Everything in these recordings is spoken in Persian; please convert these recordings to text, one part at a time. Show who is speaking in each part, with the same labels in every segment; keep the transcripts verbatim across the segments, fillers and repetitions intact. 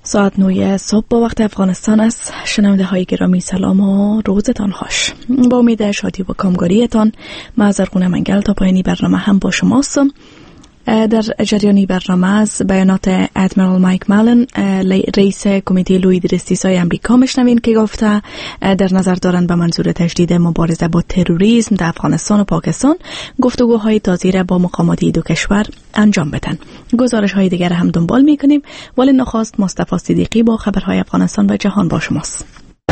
Speaker 1: ساعت نه صبح با وقت افغانستان است. شنونده های گرامی سلام و روزتان خوش. با امید شادی و کامگاریتان من زرغونه منگل تا پایانی برنامه هم با شماست. در جریانی برنامه از بیانات ادمیرال مایک مالن رئیس کمیته لوید رستیسای امریکا میشنوین که گفته در نظر دارند به منظور تجدید مبارزه با تروریسم در افغانستان و پاکستان گفتگوهای تازه را با مقامات دو کشور انجام بدن. گزارش های دیگر هم دنبال میکنیم، ولی نخست مصطفی صدیقی با خبرهای افغانستان و جهان با شماست.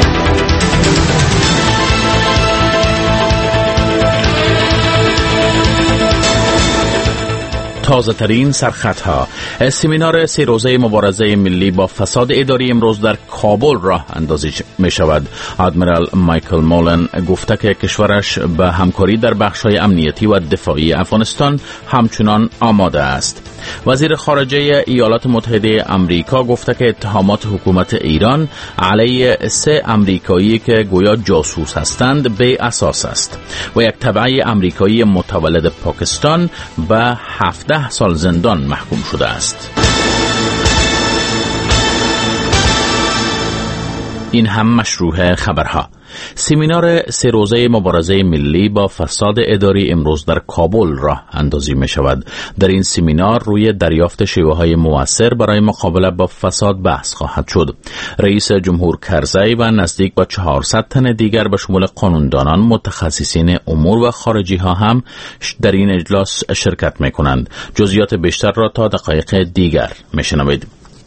Speaker 2: تازه ترین سرخطها. سمینار سه روزه مبارزه ملی با فساد اداری امروز در کابل راه اندازی می شود. ادمیرال مایکل مولن گفته که کشورش به همکاری در بخش‌های امنیتی و دفاعی افغانستان همچنان آماده است. وزیر خارجه ایالات متحده آمریکا گفته که اتهامات حکومت ایران علیه سه آمریکایی که گویا جاسوس هستند بی اساس است و یک تبعه آمریکایی متولد پاکستان به هفده سال زندان محکوم شده است. این هم مشروع خبرها. سمینار سه روزه مبارزه ملی با فساد اداری امروز در کابل راه اندازی می شود. در این سمینار روی دریافت شیوه‌های مؤثر برای مقابله با فساد بحث خواهد شد. رئیس جمهور کرزی و نزدیک با چهارصد تن دیگر به شمول قانوندانان، متخصصین امور و خارجی ها هم در این اجلاس شرکت می کنند. جزئیات بیشتر را تا دقایق دیگر می شنوید.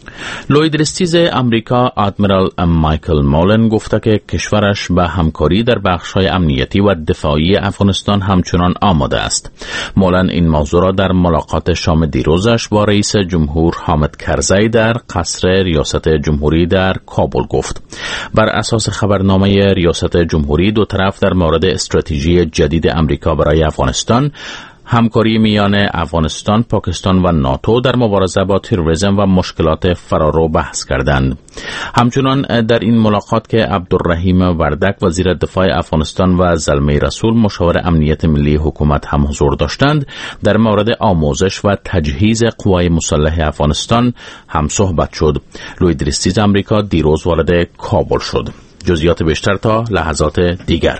Speaker 2: لوید رستیز امریکا ادمیرال مایکل مولن گفته که کشورش به همکاری در بخش‌های امنیتی و دفاعی افغانستان همچنان آماده است. مولن این موضوع را در ملاقات شام دیروزش با رئیس جمهور حامد کرزی در قصر ریاست جمهوری در کابل گفت. بر اساس خبرنامه ریاست جمهوری دو طرف در مورد استراتژی جدید امریکا برای افغانستان، همکاری میان افغانستان، پاکستان و ناتو در مبارزه با تروریسم و مشکلات فرارو بحث کردند. همچنان در این ملاقات که عبدالرحیم وردک وزیر دفاع افغانستان و زلمه رسول مشاور امنیت ملی حکومت هم حضور داشتند، در مورد آموزش و تجهیز قوای مسلح افغانستان هم صحبت شد. لوید رستیز امریکا دیروز وارد کابل شد. جزئیات بیشتر تا لحظات دیگر.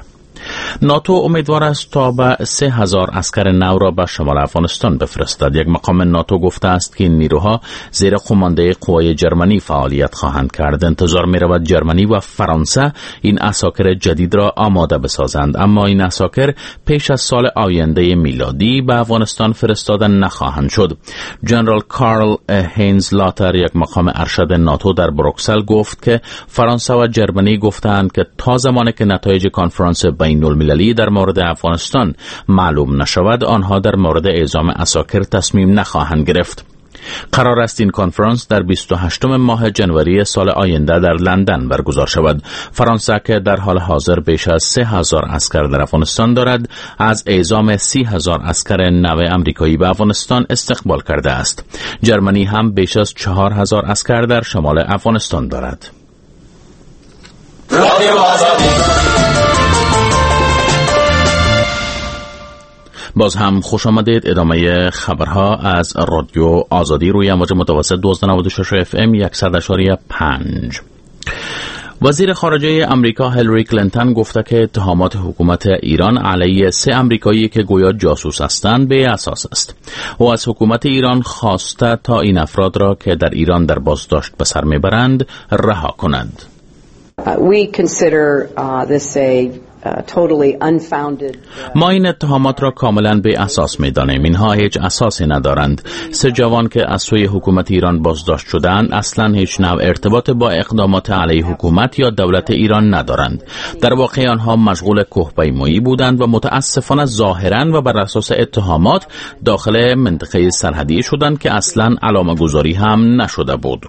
Speaker 2: ناتو امیدوار است تا به سه هزار اسکر نو را به شمال افغانستان بفرستد. یک مقام ناتو گفته است که این نیروها زیر قماندهی قوای جرمنی فعالیت خواهند کرد. انتظار می رود جرمنی و فرانسه این اساکر جدید را آماده بسازند، اما این اساکر پیش از سال آینده میلادی به افغانستان فرستاده نخواهند شد. جنرال کارل هینز لاتر، یک مقام ارشد ناتو در بروکسل، گفت که فرانسه و جرمنی گفتند که تا زمانی که نتایج کنفرانس بین المللی در مورد افغانستان معلوم نشود، آنها در مورد اعزام اساکر تصمیم نخواهند گرفت. قرار است این کنفرانس در بیست و هشتم ماه جنوری سال آینده در لندن برگزار شود. فرانسه که در حال حاضر بیش از سه هزار اسکر در افغانستان دارد، از اعزام سی هزار اسکر نو امریکایی به افغانستان استقبال کرده است. جرمنی هم بیش از چهار هزار اسکر در شمال افغانستان دارد. باز هم خوش آمدید. ادامه خبرها از رادیو آزادی روی امواج متوسط دویست و نود و شش اف ام صد و پنج. وزیر خارجه امریکا هیلاری کلینتون گفته که اتهامات حکومت ایران علیه سه آمریکایی که گویا جاسوس هستند بی اساس است. او از حکومت ایران خواسته تا این افراد را که در ایران در بازداشت به سر میبرند رها کنند.
Speaker 3: We consider uh, this a
Speaker 2: ما این اتهامات را کاملا بی اساس می دانیم. اینها هیچ اساسی ندارند. سه جوان که از سوی حکومت ایران بازداشت شدند اصلا هیچ نوع ارتباط با اقدامات علیه حکومت یا دولت ایران ندارند. در واقع آنها مشغول کوهپیمایی بودند و متاسفانه ظاهرا و بر اساس اتهامات داخل منطقه سرحدی شدند که اصلا علامه گذاری هم نشده بود.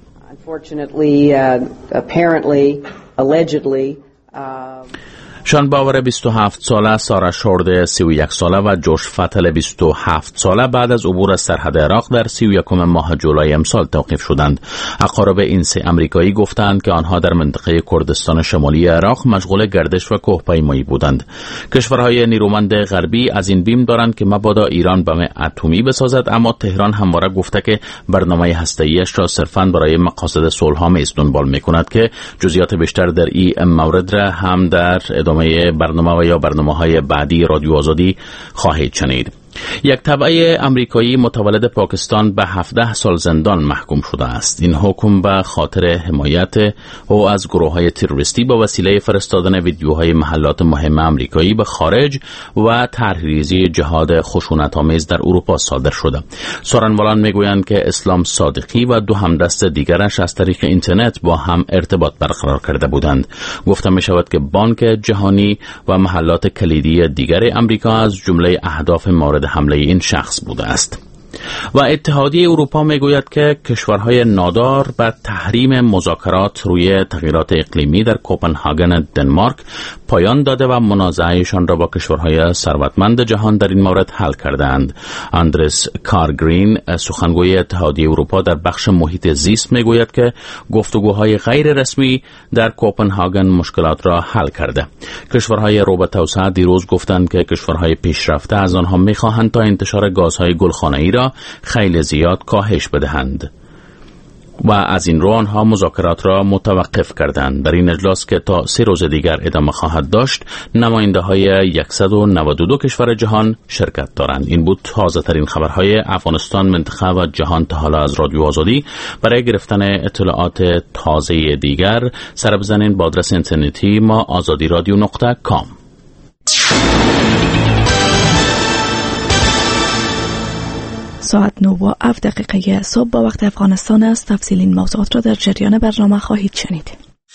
Speaker 2: شان باور بیست و هفت ساله، سارا شورد سی و یک ساله و جوش فتل بیست و هفت ساله بعد از عبور از سرحد عراق در سی و یکم ماه جولای امسال توقیف شدند. اقارب این سه امریکایی گفتند که آنها در منطقه کردستان شمالی عراق مشغول گردش و کوهپیمایی بودند. کشورهای نیرومند غربی از این بیم دارند که مبادا ایران بم اتمی بسازد، اما تهران همواره گفته که برنامه هسته‌ایش را صرفاً برای مقاصد صلح‌آمیز دنبال می‌کند که جزئیات بیشتر در این مورد را هم در ادامه برنامه و یا برنامه‌های بعدی رادیو آزادی خواهید شنید. یک تبعه امریکایی متولد پاکستان به هفده سال زندان محکوم شده است. این حکم به خاطر حمایت او از گروه‌های تروریستی با وسیله فرستادن ویدیوهای محلات مهم امریکایی به خارج و طرحریزی جهاد خشونت‌آمیز در اروپا صادر شده. سخنوران میگویند که اسلام صادقی و دو همدست دیگرش از طریق اینترنت با هم ارتباط برقرار کرده بودند. گفته می شود که بانک جهانی و محلات کلیدی دیگر امریکا از جمله اهداف مورد حمله این شخص بوده است. و اتحادیه اروپا میگوید که کشورهای نادار به تحریم مذاکرات روی تغییرات اقلیمی در کوپنهاگن دنمارک پایان داده و منازعهشان را با کشورهای ثروتمند جهان در این مورد حل کردند. اندرس کارگرین، سخنگوی اتحادیه اروپا در بخش محیط زیست، میگوید که گفتگوهای غیر رسمی در کوپنهاگن مشکلات را حل کرده. کشورهای رو به توسعه دیروز گفتند که کشورهای پیشرفته از آنها میخواهند تا انتشار گازهای گلخانه‌ای را خیلی زیاد کاهش بدهند و از این رو آنها مذاکرات را متوقف کردند. در این اجلاس که تا سه روز دیگر ادامه خواهد داشت، نماینده های صد و نود و دو کشور جهان شرکت دارند. این بود تازه ترین خبرهای افغانستان، منطقه و جهان تا حالا از رادیو آزادی. برای گرفتن اطلاعات تازه دیگر سر بزنین با آدرس اینترنتی ما آزادی رادیو نقطه کام.
Speaker 1: ساعت نه و هفت دقیقه صبح با وقت افغانستان است. تفصیل این موضوعات را در جریان برنامه خواهید شنید.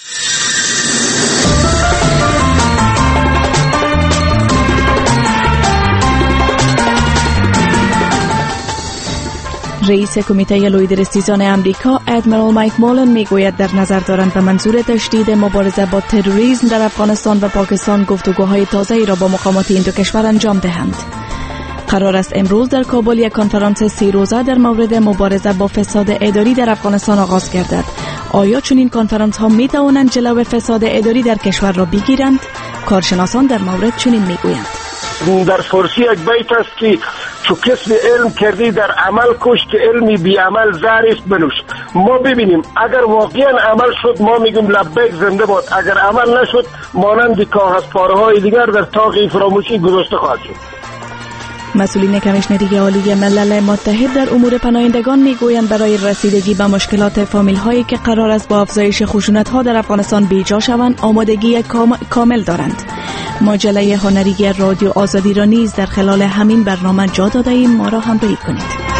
Speaker 1: رئیس کمیته لوی استیزان امریکا ادمیرال مایک مولن میگوید در نظر دارند به منظور تشدید مبارزه با تروریسم در افغانستان و پاکستان گفتگوهای تازه‌ای را با مقامات این دو کشور انجام دهند. قرار است امروز در کابل یک کنفرانس سه روزه در مورد مبارزه با فساد اداری در افغانستان آغاز گردد. آیا چنین کنفرانس ها می توانند جلو فساد اداری در کشور را بگیرند؟ کارشناسان در مورد چنین می گویند.
Speaker 4: در فارسی یک بیت است که چو کسب علم کردی در عمل کش که علمی بی عمل زهر است بنوش. ما ببینیم اگر واقعا عمل شد ما میگیم لبیک زنده باد، اگر عمل نشد مانند کاغذ پاره های دیگر در طاق فراموشی گذاشته خواهد شد.
Speaker 1: مسئولین کمیشنری عالی ملل متحد در امور پناهندگان میگویند برای رسیدگی به مشکلات فامیل هایی که قرار است با افزایش خشونت ها در افغانستان بیجا شوند آمادگی کامل دارند. مجله هنری رادیو آزادی را نیز در خلال همین برنامه جا داده ایم. ما را همراهی کنید.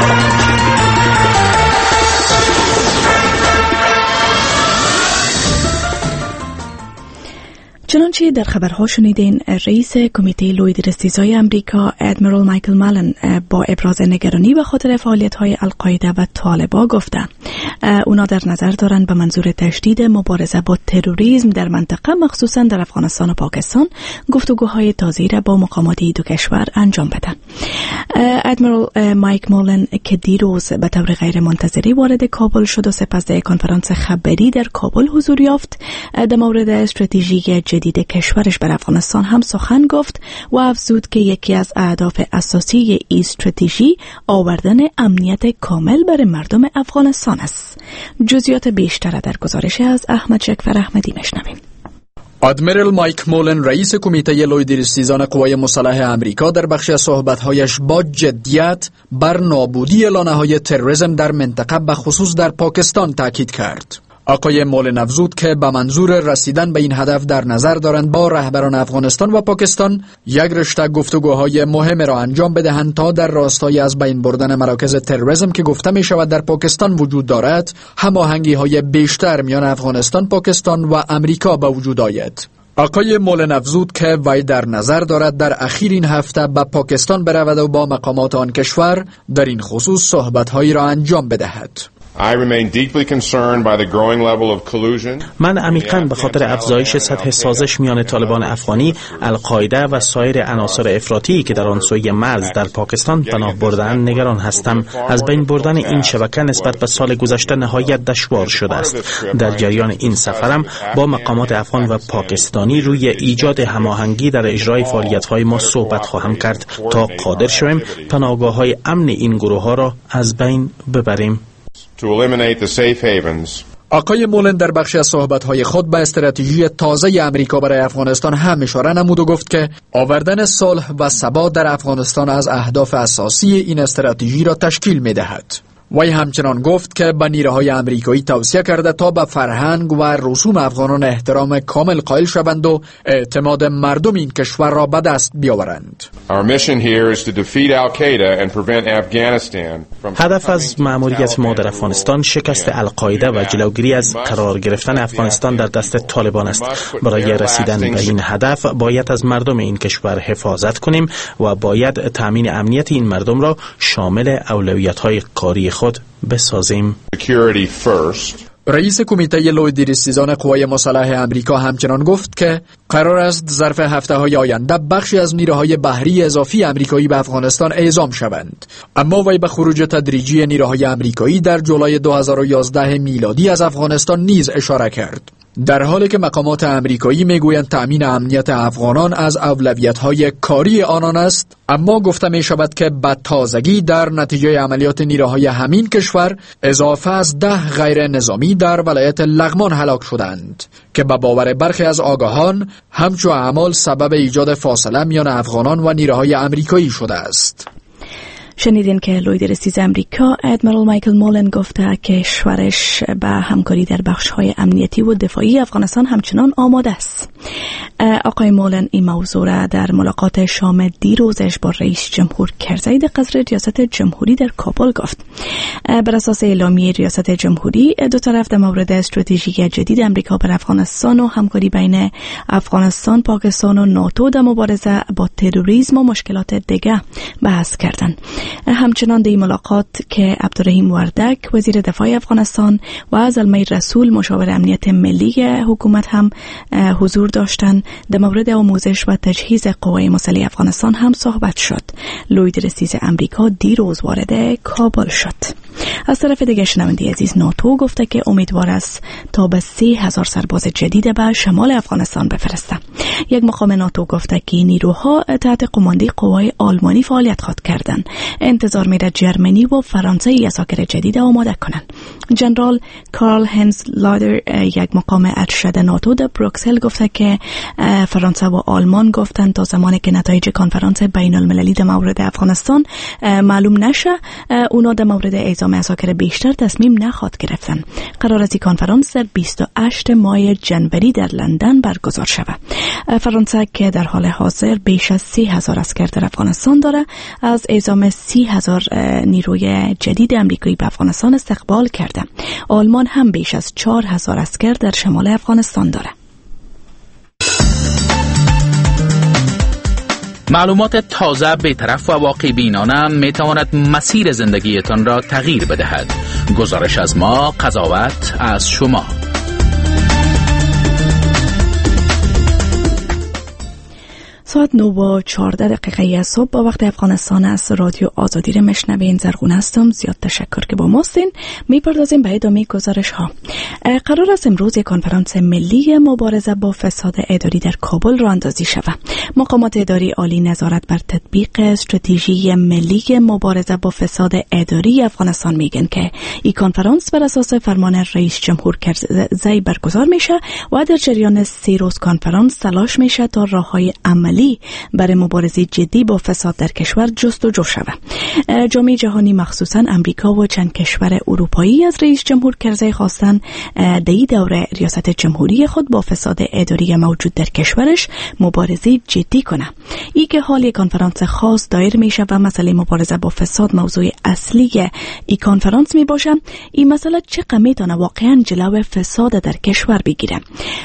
Speaker 1: چنانچه در خبرها شنیدین، رئیس کمیته لوی استیزای امریکا ادمیرال مایکل مالن با ابراز نگرانی به خاطر فعالیت‌های القاعده و طالبان گفته اونا در نظر دارند به منظور تشدید مبارزه با تروریسم در منطقه مخصوصا در افغانستان و پاکستان گفتگوهای تازه‌ای را با مقامات دو کشور انجام بدن. ادمیرال مایک مالن که دیروز به طور غیر منتظره وارد کابل شد و سپس در کنفرانس خبری در کابل حضور یافت، در مورد استراتژی جدید کشورش بر افغانستان هم سخن گفت و افزود که یکی از اهداف اساسی این استراتژی آوردن امنیت کامل برای مردم افغانستان است. جزئیات بیشتر در گزارش از احمد شکفر احمدی میشنویم.
Speaker 5: ادمیرال مایک مولن رئیس کمیته لوی استیزان قوای مسلح امریکا در بخش از صحبت‌هایش با جدیت بر نابودی لانه‌های تروریسم در منطقه به خصوص در پاکستان تاکید کرد. آقای مولن افزود که به منظور رسیدن به این هدف در نظر دارند با رهبران افغانستان و پاکستان یک رشته گفتگوهای مهم را انجام بدهند تا در راستای از بین بردن مراکز تروریسم که گفته می شود در پاکستان وجود دارد، هماهنگی های بیشتر میان افغانستان، پاکستان و امریکا به وجود آید. آقای مولن افزود که وی در نظر دارد در اخیر این هفته به پاکستان برود و با مقامات آن کشور در این خصوص صحبت‌هایی را انجام بدهد.
Speaker 6: من عمیقاً به خاطر افزایش سطح سازش میان طالبان افغانی، القاعده و سایر عناصر افراطی که در آن سوی مرز در پاکستان پناه بردن نگران هستم. از بین بردن این شبکه نسبت به سال گذشته نهایت دشوار شده است. در جریان این سفرم با مقامات افغان و پاکستانی روی ایجاد هماهنگی در اجرای فعالیت‌های ما صحبت خواهم کرد تا قادر شویم پناهگاه‌های امن این گروه‌ها را از بین ببریم.
Speaker 5: آقای مولن در بخشی از صحبت‌های خود به استراتژی تازه امریکا برای افغانستان هم اشاره نمود و گفت که آوردن صلح و ثبات در افغانستان از اهداف اساسی این استراتژی را تشکیل می‌دهد. وی همچنان گفت که به نیروهای امریکایی توصیه کرده تا به فرهنگ و رسوم افغانان احترام کامل قائل شوند و اعتماد مردم این کشور را به دست بیاورند.
Speaker 6: هدف از مأموریت ما در افغانستان شکست القاعده و جلوگیری از قرار گرفتن افغانستان در دست طالبان است. برای رسیدن به این هدف باید از مردم این کشور حفاظت کنیم و باید تأمین امنیت این مردم را شامل اولویت‌های کاری خود بسازیم.
Speaker 5: رئیس کمیته لویدریستیزان قوای مسلح امریکا همچنان گفت که قرار است ظرف هفته‌های آینده بخشی از نیروهای بحری اضافی امریکایی به افغانستان اعزام شوند، اما وی به خروج تدریجی نیروهای امریکایی در جولای دو هزار و یازده میلادی از افغانستان نیز اشاره کرد، در حالی که مقامات امریکایی میگویند تأمین امنیت افغانان از اولویت‌های کاری آنان است، اما گفته می شود که به تازگی در نتیجه عملیات نیروهای همین کشور اضافه از ده غیر نظامی در ولایت لغمان هلاک شدند که به باور برخی از آگاهان همچو اعمال سبب ایجاد فاصله میان افغانان و نیروهای امریکایی شده است.
Speaker 1: شنیدین که لویدریستیز امریکا ادمیرال مایکل مولن گفته که کشورش به همکاری در بخش‌های امنیتی و دفاعی افغانستان همچنان آماده است. آقای مولن این موضوع را در ملاقات شام دیروزش با رئیس جمهور کرزی در قصر ریاست جمهوری در کابل گفت. بر اساس اعلامیه ریاست جمهوری، دو طرف در مورد استراتژی جدید امریکا بر افغانستان و همکاری بین افغانستان، پاکستان و ناتو در مبارزه با تروریسم و مشکلات دیگر بحث کردند. همچنان در این ملاقات که عبدالرحیم وردک وزیر دفاع افغانستان و زلمه رسول مشاور امنیت ملی حکومت هم حضور داشتند، در مورد آموزش و تجهیز قوای مسلح افغانستان هم صحبت شد. لویدریستیز امریکا دیروز وارد کابل شد. از طرف دیگر شنونده عزیز، ناتو گفته که امیدوار است تا به سه هزار سرباز جدید به شمال افغانستان بفرسته. یک مقام ناتو گفته که نیروها تحت قماندی قوای آلمانی فعالیت خواهد کردند. انتظار میره جرمنی و فرانسه اساکر جدید آماده کنند. جنرال کارل هنز لادر، یک مقام ارشد ناتو در بروکسل، گفته که فرانسه و آلمان گفتند تا زمانی که نتایج کنفرانس بین المللی در مورد افغانستان معلوم نشه، اونا در مورد اعزام اساکر بیشتر تصمیم نخواهد گرفتن. قرار است کنفرانس در بیست و هشتم ماه جنوری در لندن برگزار شود. فرانسه که در حال حاضر بیش از سی هزار اسکر در افغانستان داره، از اعزام سی هزار نیروی جدید امریکایی به افغانستان استقبال کرده. آلمان هم بیش از چهار هزار اسکر در شمال افغانستان داره.
Speaker 2: معلومات تازه، بی‌طرف و واقع بینانه می تواند مسیر زندگیتان را تغییر بدهد. گزارش از ما، قضاوت از شما.
Speaker 1: ساعت نه و چهارده دقیقه صبح با وقت افغانستان است. رادیو آزادی را میشنوین. زرغون هستم. زیاد تشکر که با ماستین. میپردازیم به ادامه گزارش ها. قرار است امروز یک کنفرانس ملی مبارزه با فساد اداری در کابل راه اندازی شود. مقامات اداری عالی نظارت بر تطبیق استراتژی ملی مبارزه با فساد اداری افغانستان میگن که این کنفرانس بر اساس فرمان رئیس جمهور کرزی برگزار میشه و در جریان سه روز کنفرانس تلاش میشه تا راههای عملی برای مبارزه جدی با فساد در کشور جستجو شود. جامعه جهانی مخصوصاً امریکا و چند کشور اروپایی از رئیس جمهور کرزی خواستن در این دوره ریاست جمهوری خود با فساد اداری موجود در کشورش مبارزه جدی کنه. ای که حال یک کنفرانس خاص دایر میشه و مسئله مبارزه با فساد موضوع اصلی این کنفرانس می باشه. این مسئله چقدر میتونه واقعاً جلو فساد در کشور بگیره؟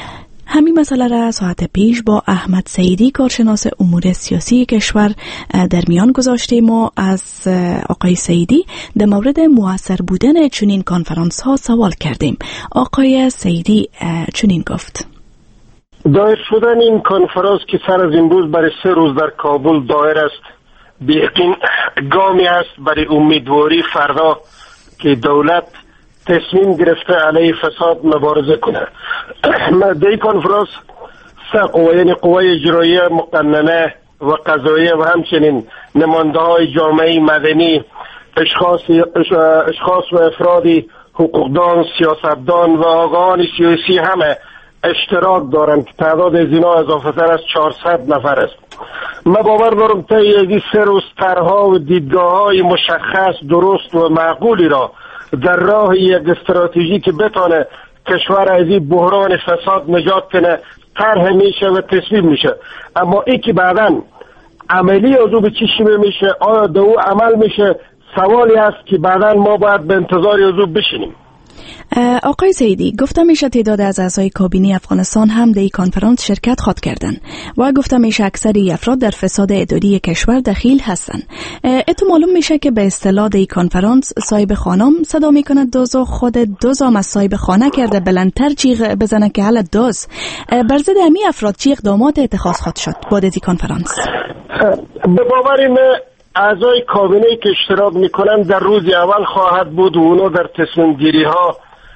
Speaker 1: همین مسئله را ساعت پیش با احمد سیدی کارشناس امور سیاسی کشور در میان گذاشتیم. ما از آقای سیدی در مورد مؤثر بودن چنین کنفرانس ها سوال کردیم. آقای سیدی چنین گفت:
Speaker 4: دایر شدن این کنفرانس که سر از امروز برای سه روز در کابل دایر است، به یقین گامی است برای امیدواری فردا که دولت تصمیم گرفته علیه فساد مبارزه کنه. در این کنفرانس سه قوه، یعنی قوه اجراییه، مقننه و قضاییه و همچنین نماینده های جامعه مدنی، اشخاص اشخاص و افرادی حقوقدان، سیاستدان و آگاهان سیاسی همه اشتراک دارند که تعداد از اینا اضافه تر از چهارصد نفر است. من باور دارم تا این سه روز طرح‌ها و دیدگاه‌های مشخص، درست و معقولی را در راه یک استراتژی که بتانه کشور از این بحران فساد نجات کنه طرح میشه و تصویب میشه. اما این که بعداً عملی از او به چی شیوه میشه، آیا دو او عمل میشه، سوالی است که بعداً ما باید به انتظار از او بشینیم.
Speaker 1: آقای سیدی، گفته میشه تعداد از اعضای کابینه افغانستان هم در این کنفرانس شرکت خواهد کردن و گفته میشه اکثری افراد در فساد اداری کشور دخیل هستن. اتو معلوم میشه که به اصطلاح در این کنفرانس صاحب خانم صدا میکنه دوزو، خود دوزام از صاحب خانه کرده بلندتر جیغ بزنه که حالت دوز. بر ضد امی افراد چی اقدامات اتخاذ خواهد شد بعد از این کنفرانس؟
Speaker 4: به باور من اعضای کابینه که اشتراک میکنن در روز اول خواهد بود و اونو در تصمیم گیری ها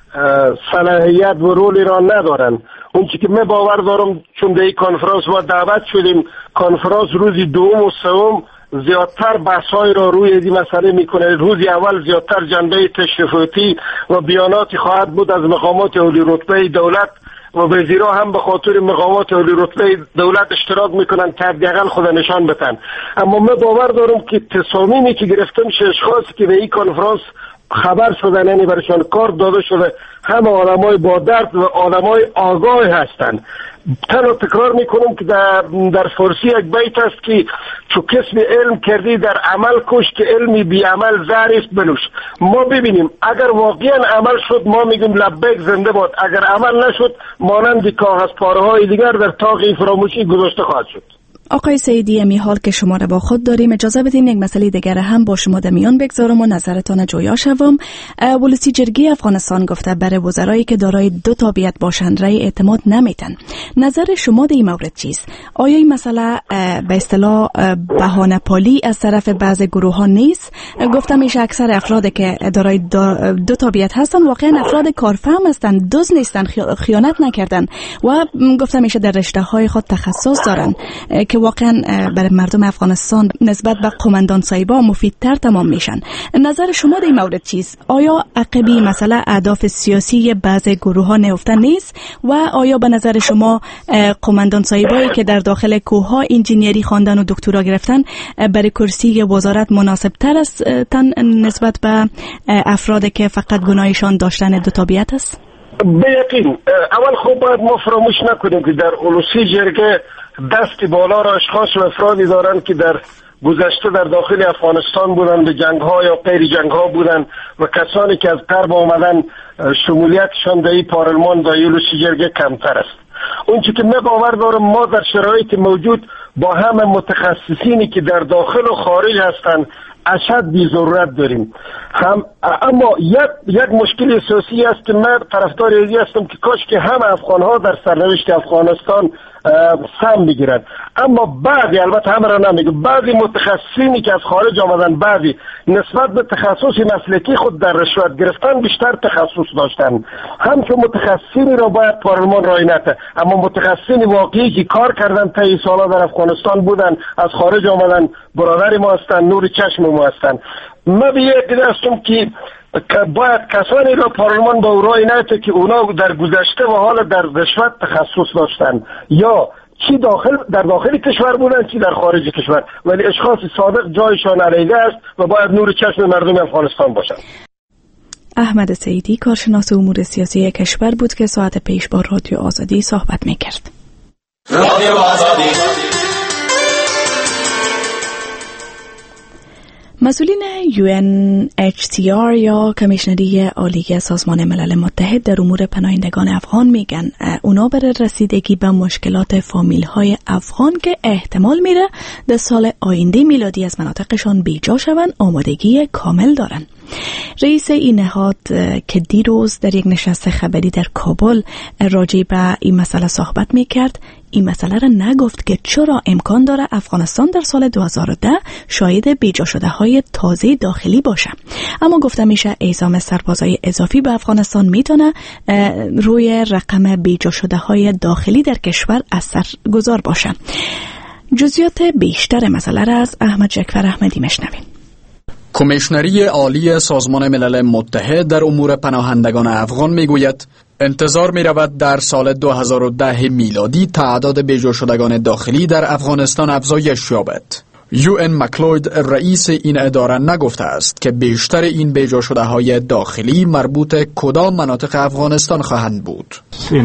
Speaker 4: صلاحیت و رولی را ندارن. اون چی که من باور دارم، چون در این کنفرانس ما دعوت شدیم، کنفرانس روزی دوم و سوم زیادتر بحث‌های را روی این مسئله میکنه. روزی اول زیادتر جنبه تشریفاتی و بیاناتی خواهد بود از مقامات عالی رتبه دولت و وزیرا هم به خاطر مقامات عالی رتبه دولت اشتراک میکنن که حداقل خود نشان بدن. اما من باور دارم که تصامیمی که گرفته میشه، اشخاصی که به این کنفرانس خبر شدن، یعنی برشان کار داده شده، همه آدمای با درد و آدمای آگاه هستند. تنها تکرار میکنم که در, در فارسی یک بیت است که چو کسب علم کردی در عمل کش که علمی بی عمل زهر است بنوش. ما ببینیم اگر واقعا عمل شد ما میگیم لبیک زنده باد، اگر عمل نشد مانند کاغذ پاره های دیگر در طاق فراموشی گذاشته خواهد شد.
Speaker 1: آقای سیدی، امی حال که شما را با خود داریم، اجازه بدین یک مسئله دیگر هم با شما در میان بگذارم و نظرتان جویا شوم. ولسی جرگه افغانستان گفته برای وزرایی که دارای دو تابعیت باشند رای اعتماد نمیتن. نظر شما در این مورد چیست؟ آیا این مسئله به اصطلاح بهانه پالی از طرف بعض گروه ها نیست؟ گفتم میشه اکثر افرادی که دارای دو تابعیت هستند واقعا افراد کارفهم هستند، دزد نیستند، خیانت نکردند و گفتم میشه در رشته های خود تخصص دارند که واقعا برای مردم افغانستان نسبت به قماندان صاحبا مفیدتر تمام میشن. نظر شما در این مورد چیست؟ آیا عقبی مسئله اهداف سیاسی بعض گروه ها نهفته نیست و آیا به نظر شما قماندان صاحبایی که در داخل کوه ها انجینیری خواندن و دکترا گرفتن برای کرسی وزارت مناسب تر است نسبت به افرادی که فقط گناهشان داشتن دو تابعیت است؟
Speaker 4: به یقین. اول خوب باید ما فراموش نکنیم که در ولسی جرگه دست بالا را اشخاص و افرادی دارند که در گذشته در داخل افغانستان بودن، به جنگ ها یا غیر جنگ ها بودن و کسانی که از غرب آمدن شمولیتشان در این پارلمان در ولسی جرگه کمتر است. اون چی که من باور دارم ما در شرایط موجود با همه متخصصینی که در داخل و خارج هستند اشد بی ضرورت داریم. هم اما یک یک مشکل اساسی است که من طرفدار ازی هستم که کاش که همه افغان ها در سرنوشت افغانستان سهم بگیرن. اما بعضی، البته همه را نمیگم، بعضی متخصصینی که از خارج آمدن، بعضی نسبت به تخصص مسلکی خود در رشوت گرفتن بیشتر تخصص داشتن. همچون متخصصینی را باید پارلمان رعایت نکنه، اما متخصصین واقعی که کار کردن تا این سالا در افغانستان بودن، از خارج آمدن، برادر ما هستن، نور چشم ما هستن. من به یک دیده هستم که باید کسانی را پارلمان با رای نهته که اونا در گذشته و حال در رشوت تخصص داشتن یا چی داخل در داخل کشور بودن چی در خارج کشور، ولی اشخاص صادق جایشان علیحده است و باید نور چشم مردم افغانستان باشند.
Speaker 1: احمد سیدی کارشناس امور سیاسی کشور بود که ساعت پیش با رادیو آزادی صحبت میکرد. رادیو آزادی. مسئولین یو ان اچ سی آر یا کمیشنری عالی سازمان ملل متحد در امور پناهندگان افغان میگن اونا برای رسیدگی به مشکلات فامیل های افغان که احتمال میره در سال آینده میلادی از مناطقشان بیجا شوند آمادگی کامل دارن. رئیس این نهاد که دیروز در یک نشست خبری در کابل راجع به این مسئله صحبت میکرد، این مسئله را نگفت که چرا امکان داره افغانستان در سال دو هزار و ده شاهد بیجا شده های تازه داخلی باشه، اما گفته میشه اعزام سربازای اضافی به افغانستان میتونه روی رقم بیجا شده های داخلی در کشور اثر گذار باشه. جزئیات بیشتر مسئله را از احمد جعفر احمدی مشنویم.
Speaker 5: کمیشنری عالی سازمان ملل متحد در امور پناهندگان افغان میگوید انتظار می رود در سال دو هزار و ده میلادی تعداد بیجا شدگان داخلی در افغانستان افزایش یابد. یو ان مکلوید رئیس این اداره نگفته است که بیشتر این بیجا شده های داخلی مربوط کدام مناطق افغانستان خواهند بود.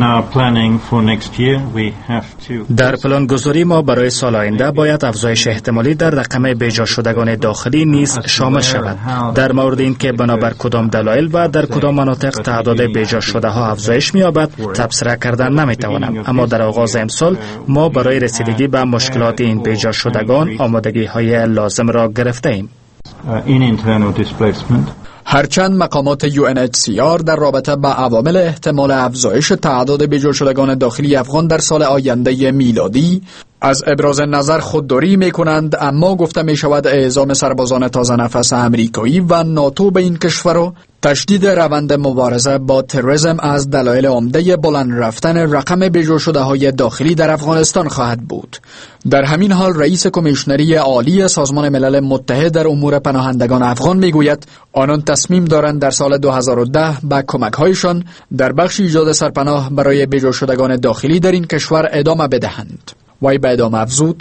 Speaker 7: در پلان گذاری ما برای سال آینده باید افزایش احتمالی در رقم بیجا شدگان داخلی نیز شامل شود. در مورد اینکه بنابر کدام دلایل و در کدام مناطق تعداد بیجا شده ها افزایش می‌یابد تبصره کردن نمی‌توانم، اما در آغاز امسال ما برای رسیدگی به مشکلات این بیجا شدگان آمادگی های لازم را گرفته ایم.
Speaker 5: هرچند مقامات یو ان اچ سی آر در رابطه با عوامل احتمال افزایش تعداد بیجا شدگان داخلی افغان در سال آینده میلادی از ابراز نظر خودداری می کنند، اما گفته می شود اعزام سربازان تازه نفس امریکایی و ناتو به این کشور و تشدید روند مبارزه با تروریسم از دلایل عمده بلند رفتن رقم بیجا شده های داخلی در افغانستان خواهد بود. در همین حال رئیس کمیشنری عالی سازمان ملل متحد در امور پناهندگان افغان می گوید آنان تصمیم دارند در سال دو هزار و ده با کمک هایشان در بخش ایجاد سرپناه برای بیجا شدگان داخلی در این کشور ادامه بدهند. وی به ادامه افزود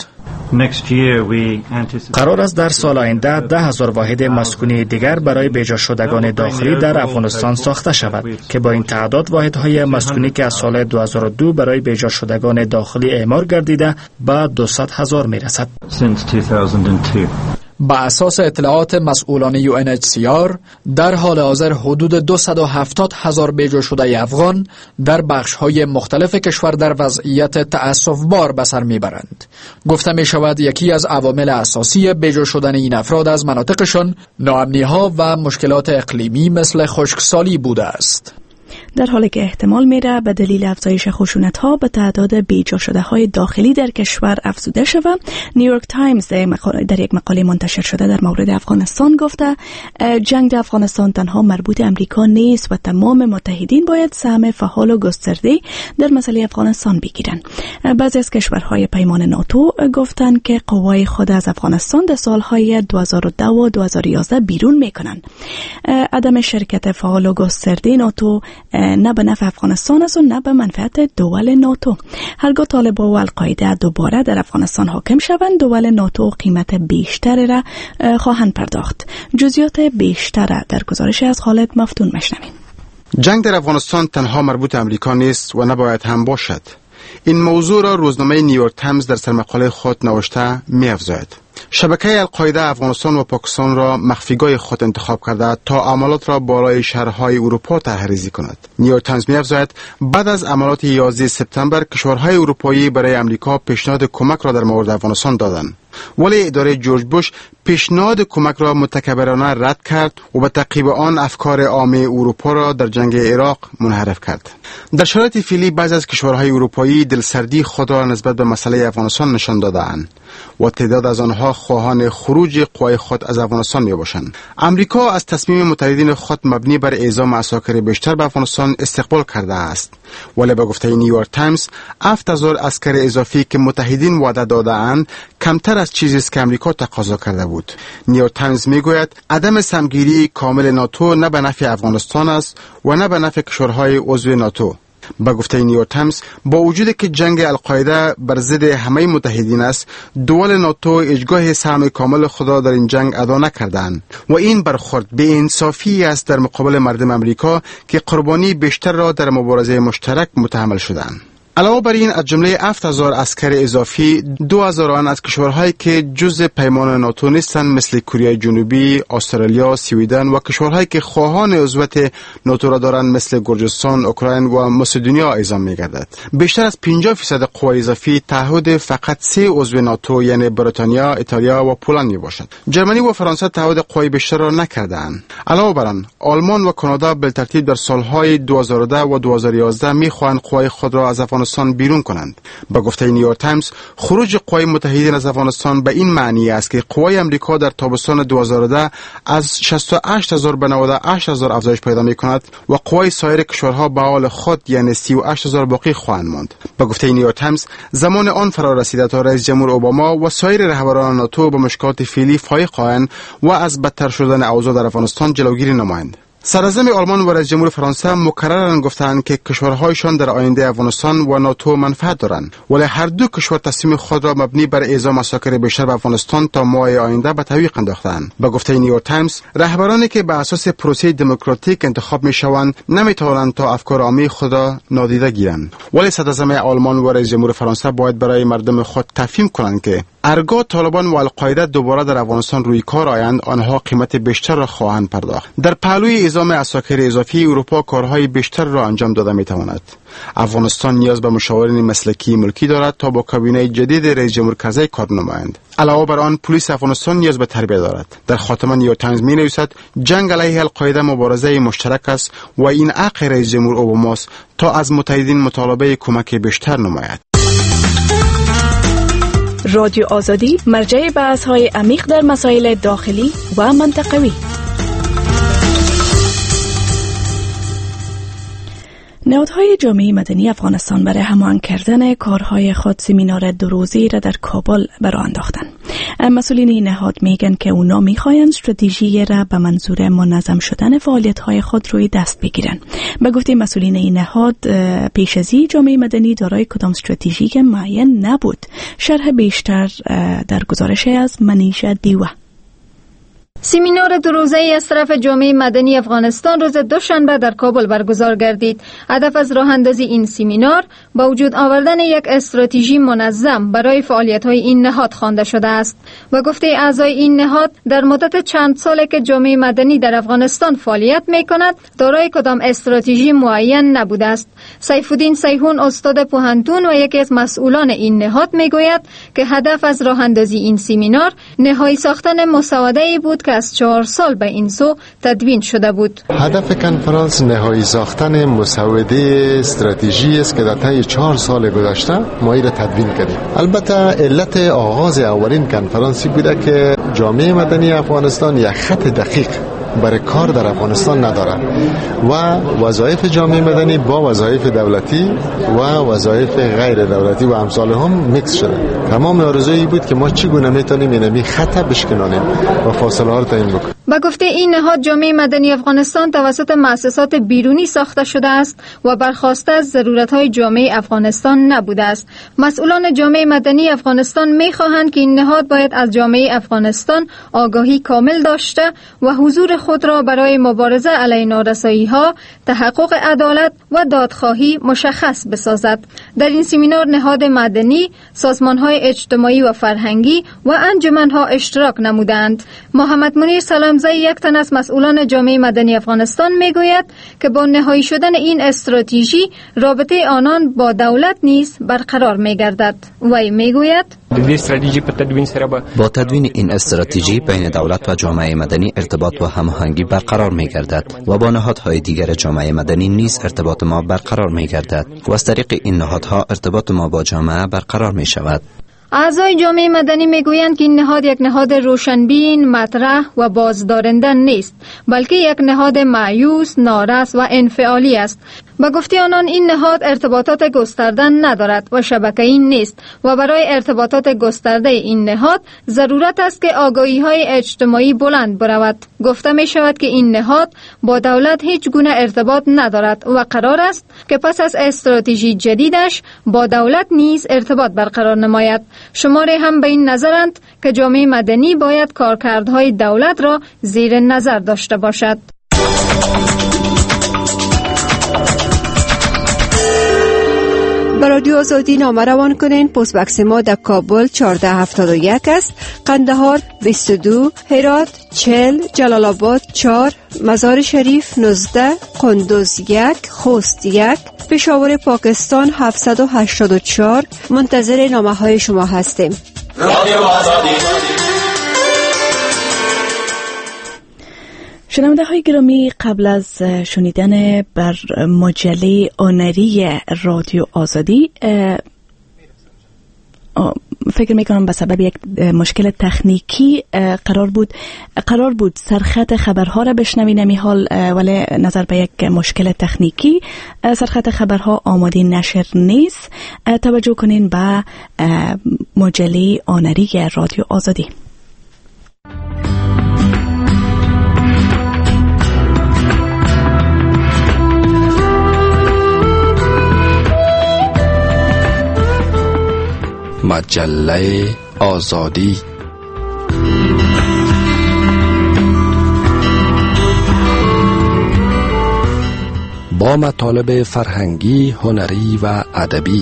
Speaker 7: قرار است در سال آینده ده هزار واحد مسکونی دیگر برای بیجا شدگان داخلی در افغانستان ساخته شود که با این تعداد واحدهای مسکونی که از سال دو هزار و دو برای بیجا شدگان داخلی اعمار گردیده به دویست هزار می رسد.
Speaker 5: با اساس اطلاعات مسئولان یو ان اچ سی آر در حال حاضر حدود دویست و هفتاد هزار بیجا شده افغان در بخش‌های مختلف کشور در وضعیت تأسف‌بار به سر میبرند. گفته می شود یکی از عوامل اساسی بیجا شدن این افراد از مناطقشان ناامنی‌ها و مشکلات اقلیمی مثل خشکسالی بوده است.
Speaker 1: در حالی که احتمال میره به دلیل افزایش خشونت ها به تعداد بیجا شده های داخلی در کشور افزوده شود، نیویورک تایمز در یک مقاله منتشر شده در مورد افغانستان گفته جنگ در افغانستان تنها مربوط امریکا نیست و تمام متحدین باید سهم فعال و گسترده در مسئله افغانستان بگیرند. بعضی از کشورهای پیمان ناتو گفتند که قوای خود از افغانستان در سالهای دو هزار و ده و دو هزار و یازده بیرون میکنند. عدم شرکت فعال و گسترده ناتو نه به نفع افغانستان است و نه به منفعت دول ناتو. هرگاه طالبان و القاعده دوباره در افغانستان حاکم شوند، دول ناتو قیمت بیشتری را خواهند پرداخت. جزئیات بیشتر در گزارش از خالد مفتون مشنویم.
Speaker 8: جنگ در افغانستان تنها مربوط امریکا نیست و نباید هم باشد. این موضوع را روزنامه نیویورک تایمز در سرمقاله خود نوشته می‌افزاید. شبکه القاعده افغانستان و پاکستان را مخفیگاه خود انتخاب کرده تا عملات را بالای شهرهای اروپا طرح‌ریزی کند. نیویورک تایمز می‌افزاید بعد از عملات یازده سپتامبر کشورهای اروپایی برای امریکا پیشنهاد کمک را در مورد افغانستان دادند، ولی اداره جورج بوش پیشنهاد کمک را متکبرانه رد کرد و به تعقیب آن افکار عامه اروپا را در جنگ عراق منحرف کرد. در شرایط فعلی بعضی از کشورهای اروپایی دلسردی خود را نسبت به مسئله افغانستان نشان داده‌اند و تعداد از آنها خواهان خروج قوای خود از افغانستان میباشند. امریکا از تصمیم متحدین خود مبنی بر اعزام عساکر بیشتر به افغانستان استقبال کرده است، ولی به گفته نیویورک تایمز هفت هزار عسکر اضافی که متحدین وعده داده‌اند کمتر از چیزی است که امریکا تقاضا کرده بود. نیویورک تایمز میگوید عدم سمگیری کامل ناتو نه به نفع افغانستان است و نه به نفع کشورهای عضو ناتو. با گفته نیویورک تایمز با وجود که جنگ القاعده بر ضد همه متحدین است، دول ناتو اجگاه سهم کامل خود را در این جنگ ادا نکردند و این برخورد به انصافی است در مقابل مردم امریکا که قربانی بیشتر را در مبارزه مشترک متحمل شدند. علاوه بر این، از جمله هفت هزار عسکر اضافی، دو هزار آن از کشورهایی که جزء پیمان ناتو نیستند مثل کره جنوبی، استرالیا، سوئدن و کشورهایی که خواهان عضویت ناتو را دارند مثل گرجستان، اوکراین و مسدونیا اعزام می‌گردد. بیشتر از پنجاه درصد قوای اضافی تعهد فقط سه عضو ناتو یعنی بریتانیا، ایتالیا و پولند میباشد. جرمنی و فرانسه تعهد قوای بیشتر را نکردند. علاوه بر آن، آلمان و کانادا بالترتیب در سالهای دو هزار و ده و دو هزار و یازده می‌خواهند قوای خود را از افغانستان بیرون کنند. به گفته نیویورک تایمز، خروج قوای متحدین از افغانستان به این معنی است که قوای امریکا در تابستان دو هزار و ده از شصت و هشت هزار به نود و هشت هزار افزایش پیدا می‌کند و قوای سایر کشورها به حال خود یعنی سی و هشت هزار باقی خواهند ماند. به گفته نیویورک تایمز، زمان آن فرا رسیده تا رئیس جمهور اوباما و سایر رهبران ناتو به مشکلات فعلی فائق خواهند و از بدتر شدن اوضاع در افغانستان جلوگیری نمایند. سرازم آلمان و رئیس جمهور فرانسه مکرراً گفتند که کشورهایشان در آینده افغانستان و ناتو منفعت دارند، ولی هر دو کشور تصمیم خود را مبنی بر اعزام عساکر بیشتر به افغانستان تا ماه آینده به تعویق انداختند. به گفته نیویورک تایمز، رهبرانی که به اساس پروسه دموکراتیک انتخاب میشوند نمیتوانند تا افکار عامی خود را نادیده گیرند، ولی صدراعظم آلمان و رئیس جمهور فرانسه باید برای مردم خود تفهیم کنند که هرگاه طالبان و القاعده دوباره در افغانستان روی کار آیند، آنها قیمت بیشتر را خواهند پرداخت. در پهلوی اعزام عساکر اضافی، اروپا کارهای بیشتر را انجام داده میتواند. افغانستان نیاز به مشاورین مسلکی ملکی دارد تا با کابینه جدید رئیس جمهور کرزی کار نمایند. علاوه بر آن، پلیس افغانستان نیاز به تربیت دارد. در خاتمه نیویورک تایمز می نویسد جنگ علیه القاعده مبارزه مشترک است و این حق رئیس جمهور اوباماست تا از متحدین مطالبه کمک بیشتر نماید.
Speaker 1: رادیو آزادی، مرجع بحث‌های عمیق در مسائل داخلی و منطقوی. نهادهای جامعه مدنی افغانستان برای هماهنگ کردن کارهای خود سمینار دو روزه را در کابل برآ انداختند. مسئولین این نهاد میگن که اونا میخواین استراتژی را به منظور منظم شدن فعالیت‌های خود روی دست بگیرن. به گفته مسئولین این نهاد، پیش از این جامعه مدنی دارای کدام استراتژی که معین نبود. شرح بیشتر در گزارش از منیشا دیوه.
Speaker 9: سمینار دو روزه‌ای از طرف جامعه مدنی افغانستان روز دوشنبه در کابل برگزار گردید. هدف از راه اندازی این سمینار با وجود آوردن یک استراتژی منظم برای فعالیت‌های این نهاد خوانده شده است. و گفته اعضای این نهاد، در مدت چند ساله که جامعه مدنی در افغانستان فعالیت می‌کند، دارای کدام استراتژی معین نبوده است. سیف الدین سیحون، استاد پوهنتون و یکی از مسئولان این نهاد، میگوید که هدف از راه اندازی این سمینار نهایی ساختن مسوده‌ای بود که از چهار سال به این سو تدوین شده بود.
Speaker 10: هدف کنفرانس نهایی ساختن مسوده استراتژی است که در طی چهار سال گذشته ما را تدوین کردیم. البته علت آغاز اولین کنفرانسی بوده که جامعه مدنی افغانستان یک خط دقیق برای کار در افغانستان ندارد و وظایف جامعه مدنی با وظایف دولتی و وظایف غیر دولتی و امثال هم میکس شده. تمام آرزویی بود که ما چگونه میتونیم اینمی خط بشکنانیم و فاصله ها رو تعیین بکنیم.
Speaker 9: با گفته این نهاد، جامعه مدنی افغانستان توسط مؤسسات بیرونی ساخته شده است و برخواسته از ضرورت‌های جامعه افغانستان نبوده است. مسئولان جامعه مدنی افغانستان می‌خواهند که این نهاد باید از جامعه افغانستان آگاهی کامل داشته و حضور خود را برای مبارزه علیه نارسایی‌ها، تحقق عدالت و دادخواهی مشخص بسازد. در این سمینار نهاد مدنی، سازمان‌های اجتماعی و فرهنگی و انجمن‌ها اشتراک نمودند. محمد منیر سلامزی، یک تن از مسئولان جامعه مدنی افغانستان، میگوید که با نهایی شدن این استراتژی رابطه آنان با دولت نیز برقرار میگردد. وی میگوید
Speaker 11: با تدوین این استراتژی بین دولت و جامعه مدنی ارتباط و هماهنگی برقرار میگردد و با نهادهای دیگر جامعه مدنی نیز ارتباط ما برقرار میگردد و از طریق این نهادها ارتباط ما با جامعه برقرار می شود.
Speaker 9: اعضای جامعه مدنی میگویند که این نهاد یک نهاد روشنبین، مطرح و بازدارنده نیست، بلکه یک نهاد مایوس، نارس و انفعالی است. با گفته آنان، این نهاد ارتباطات گسترده ندارد و شبکه‌ای نیست و برای ارتباطات گسترده این نهاد ضرورت است که آگاهی‌های اجتماعی بلند برود. گفته می شود که این نهاد با دولت هیچ گونه ارتباط ندارد و قرار است که پس از استراتژی جدیدش با دولت نیز ارتباط برقرار نماید. شماری هم به این نظرند که جامعه مدنی باید کارکردهای دولت را زیر نظر داشته باشد.
Speaker 12: به رادیو آزادی نامه روان کنین. پست بکس ما در کابل چهارده هفتاد و یک است، قندهار بیست و دو، هرات چهل، جلال آباد چهار، مزار شریف نوزده، قندوز یک، خوست یک، پشاور پاکستان هفتصد و هشتاد و چهار. منتظر نامه های شما هستیم.
Speaker 13: رادیو آزادی.
Speaker 1: شنونده های گرامی، قبل از شنیدن بر مجله آنری رادیو آزادی، فکر میکنم به سبب یک مشکل تکنیکی قرار بود قرار بود سرخط خبرها را بشنویم نمی حال، ولی نظر به یک مشکل تکنیکی سرخط خبرها آماده نشر نیست. توجه کنین به مجله آنری رادیو آزادی.
Speaker 14: مجله آزادی. با مطالب فرهنگی، هنری و ادبی.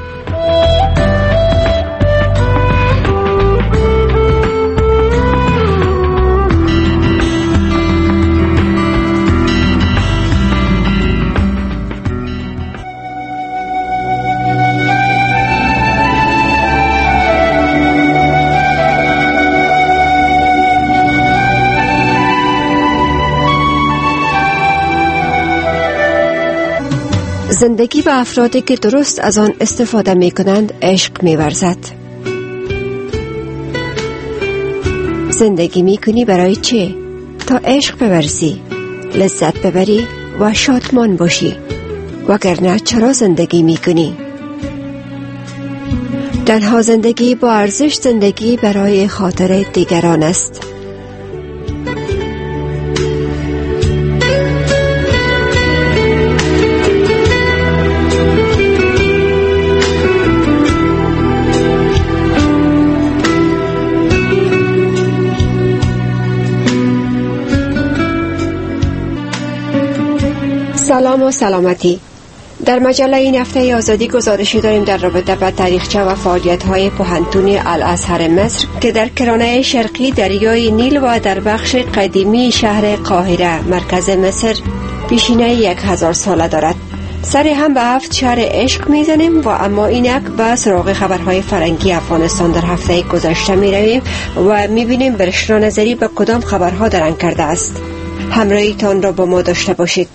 Speaker 12: زندگی به افرادی که درست از آن استفاده می کنند عشق می ورزد. زندگی می کنی برای چه؟ تا عشق بورزی، لذت ببری و شادمان باشی. وگرنه چرا زندگی می کنی؟ تنها زندگی با ارزش زندگی برای خاطر دیگران است. سلام و سلامتی. در مجله این هفته آزادی گزارشی داریم در رابطه با تاریخچه و فعالیت‌های پوهنتون الازهر مصر که در کرانه شرقی دریای نیل و در بخش قدیمی شهر قاهره مرکز مصر پیشینه یک هزار ساله دارد. سری هم به هفت شهر عشق میزنیم و اما اینک به سراغ خبرهای فرنگی افغانستان در هفته گذشته می رویم و می بینیم برشنا نظری به کدام خبرها درنگ کرده است. همراهیتان را با ما داشته باشید.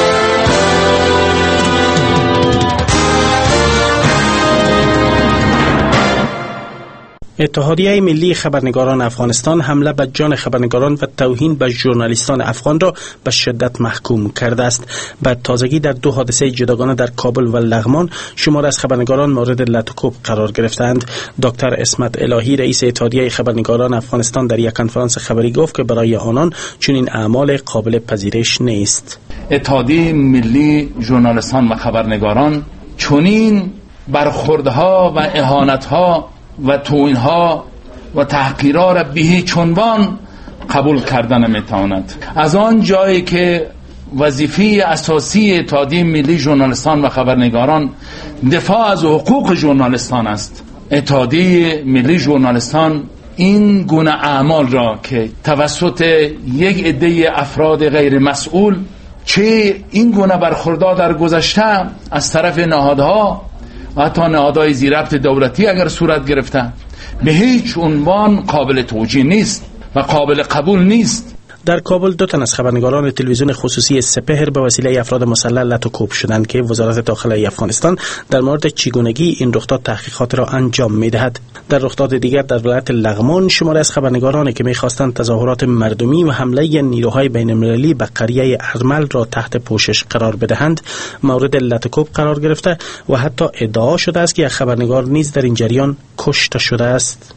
Speaker 6: اتحادیه ملی خبرنگاران افغانستان حمله به جان خبرنگاران و توهین به ژورنالیستان افغان را به شدت محکوم کرده است. به تازگی در دو حادثه جداگانه در کابل و لغمان شمار از خبرنگاران مورد لطوکوب قرار گرفتند. دکتر اسمت الهی رئیس اتحادیه خبرنگاران افغانستان در یک کنفرانس خبری گفت که برای آنان چنین اعمال قابل پذیرش نیست.
Speaker 15: اتحادیه ملی ژورنالیستان و خبرنگاران چنین برخوردها و اهانتها و توهین‌ها و تحقیرها را به هیچ عنوان قبول کردن نمی‌تواند. از آن جایی که وظیفه اساسی اتحادیه ملی ژورنالیستان و خبرنگاران دفاع از حقوق ژورنالیستان است، اتحادیه ملی ژورنالیستان این گونه اعمال را که توسط یک عده افراد غیر مسئول چه این گونه برخوردها در گذشته از طرف نهادها و حتی نهادهای زیرربط دولتی اگر صورت گرفته به هیچ عنوان قابل توجیه نیست و قابل قبول نیست.
Speaker 6: در کابل دو تن از خبرنگاران تلویزیون خصوصی سپهر به وسیله افراد مسلح لطوکوب شدند که وزارت داخلی افغانستان در مورد چگونگی این رخداد تحقیقات را انجام می‌دهد. در رخداد دیگر در ولایت لغمان شماری از خبرنگارانی که می‌خواستند تظاهرات مردمی و حمله نیروهای بین‌المللی به قریه ارمل را تحت پوشش قرار بدهند مورد لطوکوب قرار گرفته و حتی ادعا شده است که یک خبرنگار نیز در این جریان کشته شده است.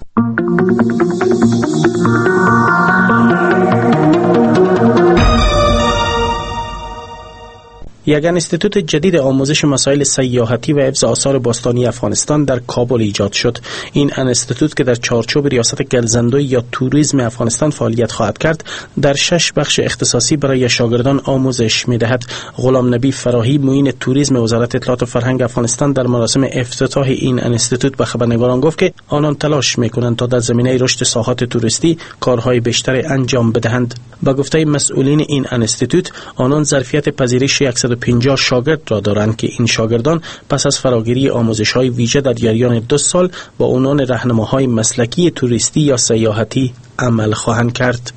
Speaker 6: یک انستیتوت جدید آموزش مسائل سیاحتی و حفظ آثار باستانی افغانستان در کابل ایجاد شد. این انستیتوت که در چارچوب ریاست گلزندوی یا توریسم افغانستان فعالیت خواهد کرد، در شش بخش اختصاصی برای شاگردان آموزش می‌دهد. غلام نبی فراهی، معین توریسم وزارت اطلاعات و فرهنگ افغانستان، در مراسم افتتاح این انستیتوت به خبرنگاران گفت که آنان تلاش می‌کنند تا در زمینه رشد ساحات توریستی کارهای بیشتری انجام بدهند. با گفته مسئولین این انستیتوت، آنان ظرفیت پذیرش صد و پنجاه شاگرد را دارند که این شاگردان پس از فراگیری آموزش‌های ویژه در جریان دو سال با عنوان راهنماهای مسلکی توریستی یا سیاحتی عمل خواهند کرد.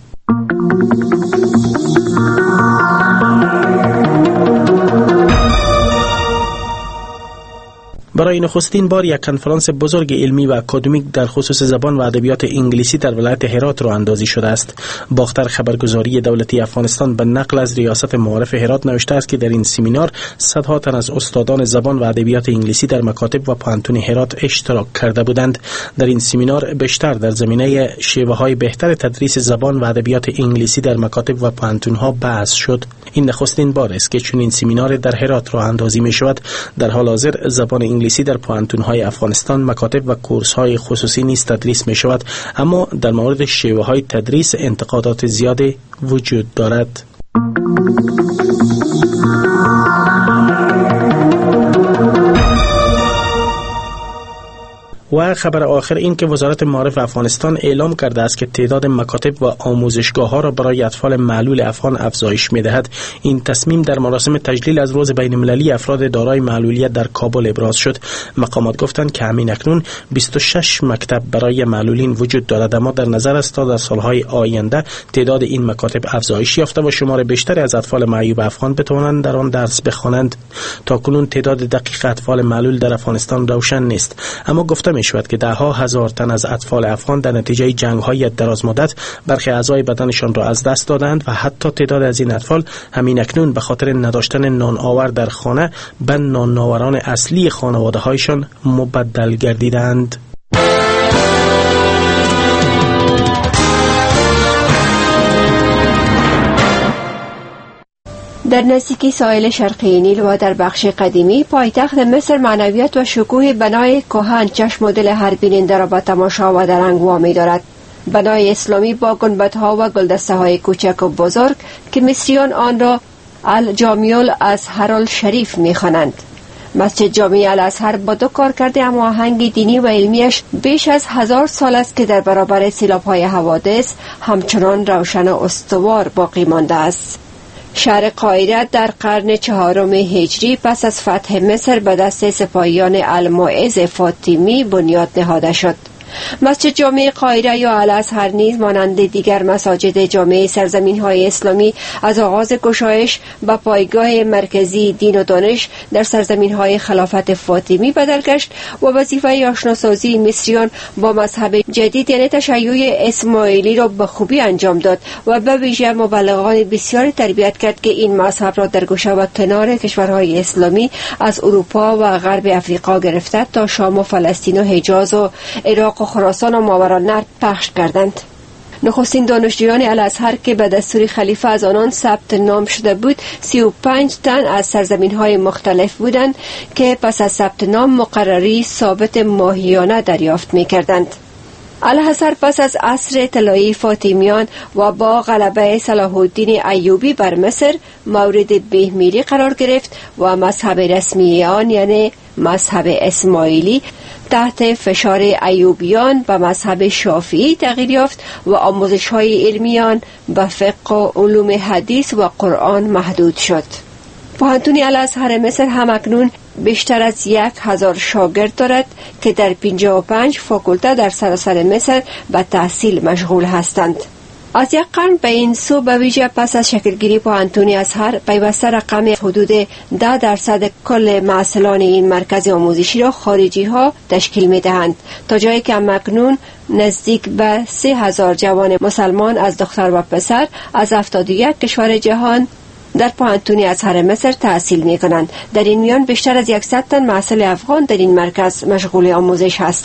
Speaker 6: برای نخستین بار یک کنفرانس بزرگ علمی و اکادمیک در خصوص زبان و ادبیات انگلیسی در ولایت هرات راه اندازی شده است. باختر خبرگزاری دولتی افغانستان به نقل از ریاست معارف هرات نوشته است که در این سمینار صدها تن از استادان زبان و ادبیات انگلیسی در مکاتب و پوهنتون هرات اشتراک کرده بودند. در این سمینار بیشتر در زمینه شیوه‌های بهتر تدریس زبان و ادبیات انگلیسی در مکاتب و پوهنتون‌ها بحث شد. این نخستین بار است که چنین سمینار در هرات راه اندازی می‌شود. در حال حاضر زبان انگلیسی در پوهنتون‌های افغانستان، مکاتب و کورس‌های خصوصی نیز تدریس می‌شود، اما در مورد شیوه‌های تدریس انتقادات زیادی وجود دارد. و خبر آخر این که وزارت معارف افغانستان اعلام کرده است که تعداد مکاتب و آموزشگاه‌ها را برای اطفال معلول افغان افزایش می‌دهد. این تصمیم در مراسم تجلیل از روز بین‌المللی افراد دارای معلولیت در کابل ابراز شد. مقامات گفتند که همین اکنون بیست و شش مکتب برای معلولین وجود دارد، اما در نظر است تا در سالهای آینده تعداد این مکاتب افزایش یافته و شمار بیشتری از اطفال معیوب افغان بتوانند در آن درس بخوانند. تاکنون تعداد دقیق اطفال معلول در افغانستان روشن نیست، اما گفته می شود که ده ها هزار تن از اطفال افغان در نتیجه جنگ‌های دراز مدت برخی اعضای بدنشان را از دست دادند و حتی تعداد از این اطفال همین اکنون به خاطر نداشتن نان آور در خانه به نان آوران اصلی خانواده‌هایشان مبدل گردیدند.
Speaker 12: در نزدیکی ساحل شرقی نیل و در بخش قدیمی پایتخت مصر معنویت و شکوه بنای کهن چشم و دل هر بیننده را به تماشا و درنگ وامی دارد. بنای اسلامی با گنبدها و گلدسته‌های کوچک و بزرگ که مصریان آن را الجامع الازهر الشریف می‌خوانند. مسجد جامع الازهر با دو کارکرد هماهنگ دینی و علمیش بیش از هزار سال است که در برابر سیلاب‌های حوادث همچنان روشن و استوار باقی مانده است. شهر قاهره در قرن چهارم هجری پس از فتح مصر به دست سپاهیان الموعظ فاطمی بنیاد نهاده شد. مسجد جامع قاهره یا الازهر نیز مانند دیگر مساجد جامع سرزمین‌های اسلامی از آغاز گشایش به پایگاه مرکزی دین و دانش در سرزمین‌های خلافت فاطمی بدل گشت و وظیفه آشناسازی مصریان با مذهب جدید یعنی تشیع اسماعیلی را به خوبی انجام داد و به ویژه مبلغان بسیار تربیت کرد که این مذهب را در گوشه و کنار کشورهای اسلامی از اروپا و غرب افریقا گرفته تا شام و فلسطین و حجاز و عراق و خراسان و ماوراءالنهر پخش کردند. نخستین دانشجویان الازهر که به دستور خلیفه از آنان ثبت نام شده بود سی و پنج تن از سرزمین‌های مختلف بودند که پس از ثبت نام مقرری ثابت ماهیانه دریافت می‌کردند. الازهر پس از عصر طلایی فاطمیان و با غلبه صلاح الدین ایوبی بر مصر مورد بهمیری قرار گرفت و مذهب رسمی آن یعنی مذهب اسماعیلی تحت فشار ایوبیان به مذهب شافعی تغییر یافت و آموزش‌های علمیان به فقه و علوم حدیث و قرآن محدود شد. پوهنتون الازهر مصر هم اکنون بیشتر از یک هزار شاگرد دارد که در پنجاه و پنج فاکولته در سراسر مصر به تحصیل مشغول هستند. از یک قرن به این سو به ویژه پس از شکلگیری پوهنتون ازهر پیوسته رقم حدود ده درصد کل محصلان این مرکز آموزشی را خارجی ها تشکیل می دهند تا جایی که اکنون نزدیک به سه هزار جوان مسلمان از دختر و پسر از هفتاد و یک کشور جهان در پوهنتون ازهر مصر تحصیل می کنند. در این میان بیشتر از صد تن محصل افغان در این مرکز مشغول آموزش هستند.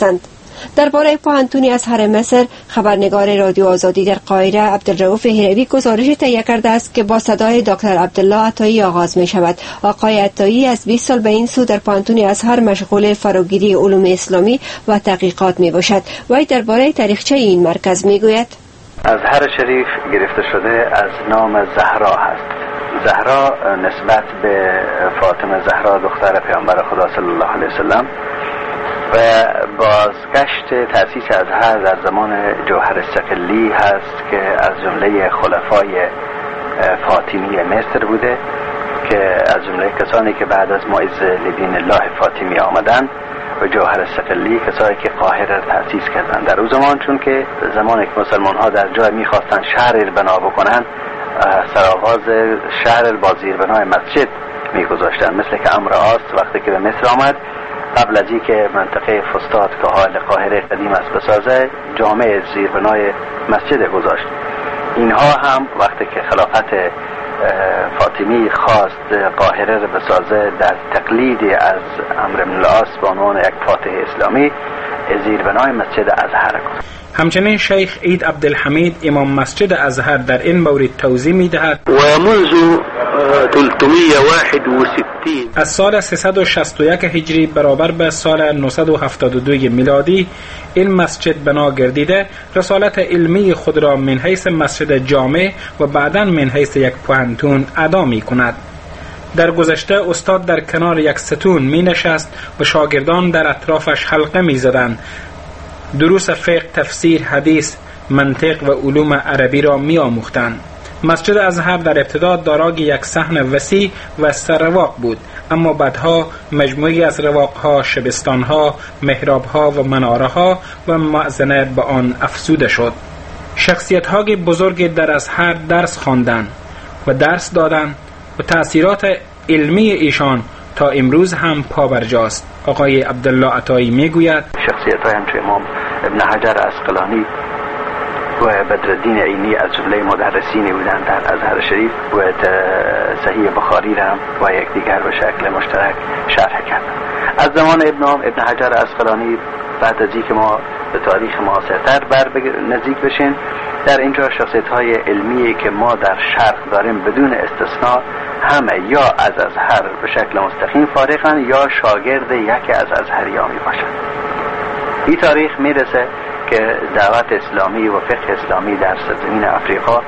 Speaker 12: درباره پوهنتون ازهر مصر خبرنگار رادیو آزادی در قاهره عبدالرؤوف هروی گزارش تهیه کرده است که با صدای دکتر عبدالله عطایی آغاز می شود. آقای عطایی از بیست سال به این سو در پوهنتون ازهر مشغول فراگیری علوم اسلامی و تحقیقات می باشد. وی درباره تاریخچه این مرکز می گوید:
Speaker 13: ازهر شریف گرفته شده از نام زهرا هست. زهرا نسبت به فاطمه زهرا دختر پیامبر خدا صلی الله علیه وسلم و بازگشت تأسیس ازهر در زمان جوهر صقلی هست که از جمله خلفای فاطمی مصر بوده که از جمله کسانی که بعد از معز لدین الله فاطمی آمدن و جوهر صقلی کسانی که قاهره را تأسیس کردند. در اون زمان چون که زمانی که مسلمان ها در جای میخواستن شهر بنا بکنن سرآغاز شهر با زیربنای مسجد میگذاشتن، مثل که امر آس وقتی که به مصر آمد قبل از اینکه منطقه فسطاط که حال قاهره قدیم است بسازه جامع زیربنای مسجد گذاشت. اینها هم وقتی که خلافت فاطمی خواست قاهره را بسازه در تقلیدی از امر بن العاص به عنوان یک فاتح اسلامی زیربنای مسجد ازهر گذاشت.
Speaker 16: همچنین شیخ عید عبدالحمید امام مسجد ازهر در این مورد توضیح می‌دهد:
Speaker 17: و منذ ثلاثمائة وواحد وستين
Speaker 16: از سال سیصد و شصت و یک هجری برابر به سال نهصد و هفتاد و دو میلادی این مسجد بنا گردیده رسالت علمی خود را من حیث مسجد جامع و بعداً من حیث یک پوهنتون ادا می‌کند. در گذشته استاد در کنار یک ستون می نشست و شاگردان در اطرافش حلقه می زدند. دروس فقه، تفسیر، حدیث، منطق و علوم عربی را می آموختند. مسجد ازهر در ابتدا دارای یک صحن وسیع و سرواق بود، اما بعدها مجموعی از رواقها، شبستانها، محرابها و منارهها و مأذنه به آن افزوده شد. شخصیت‌های بزرگ در ازهر درس خواندند و درس دادند و تأثیرات علمی ایشان تا امروز هم پابرجاست. آقای عبدالله عطایی میگوید:
Speaker 13: شخصیت‌های همچون امام ابن حجر عسقلانی و بدرالدین عینی از جمله مدرسینی بودند در ازهر شریف و صحیح بخاری را هم و یکدیگر به شکل مشترک شرح کردند. از زمان ابن ابن حجر عسقلانی بعد از اینکه ما به تاریخ معاصرتر بر نزدیک بشین، در اینجا شخصیت‌های علمی که ما در شرق داریم بدون استثناء همه یا از ازهر به شکل مستقیم فارغن یا شاگرد یکی از ازهریان میباشند. این تاریخ میرسه که دعوت اسلامی و فقه اسلامی در سرزمین افریقا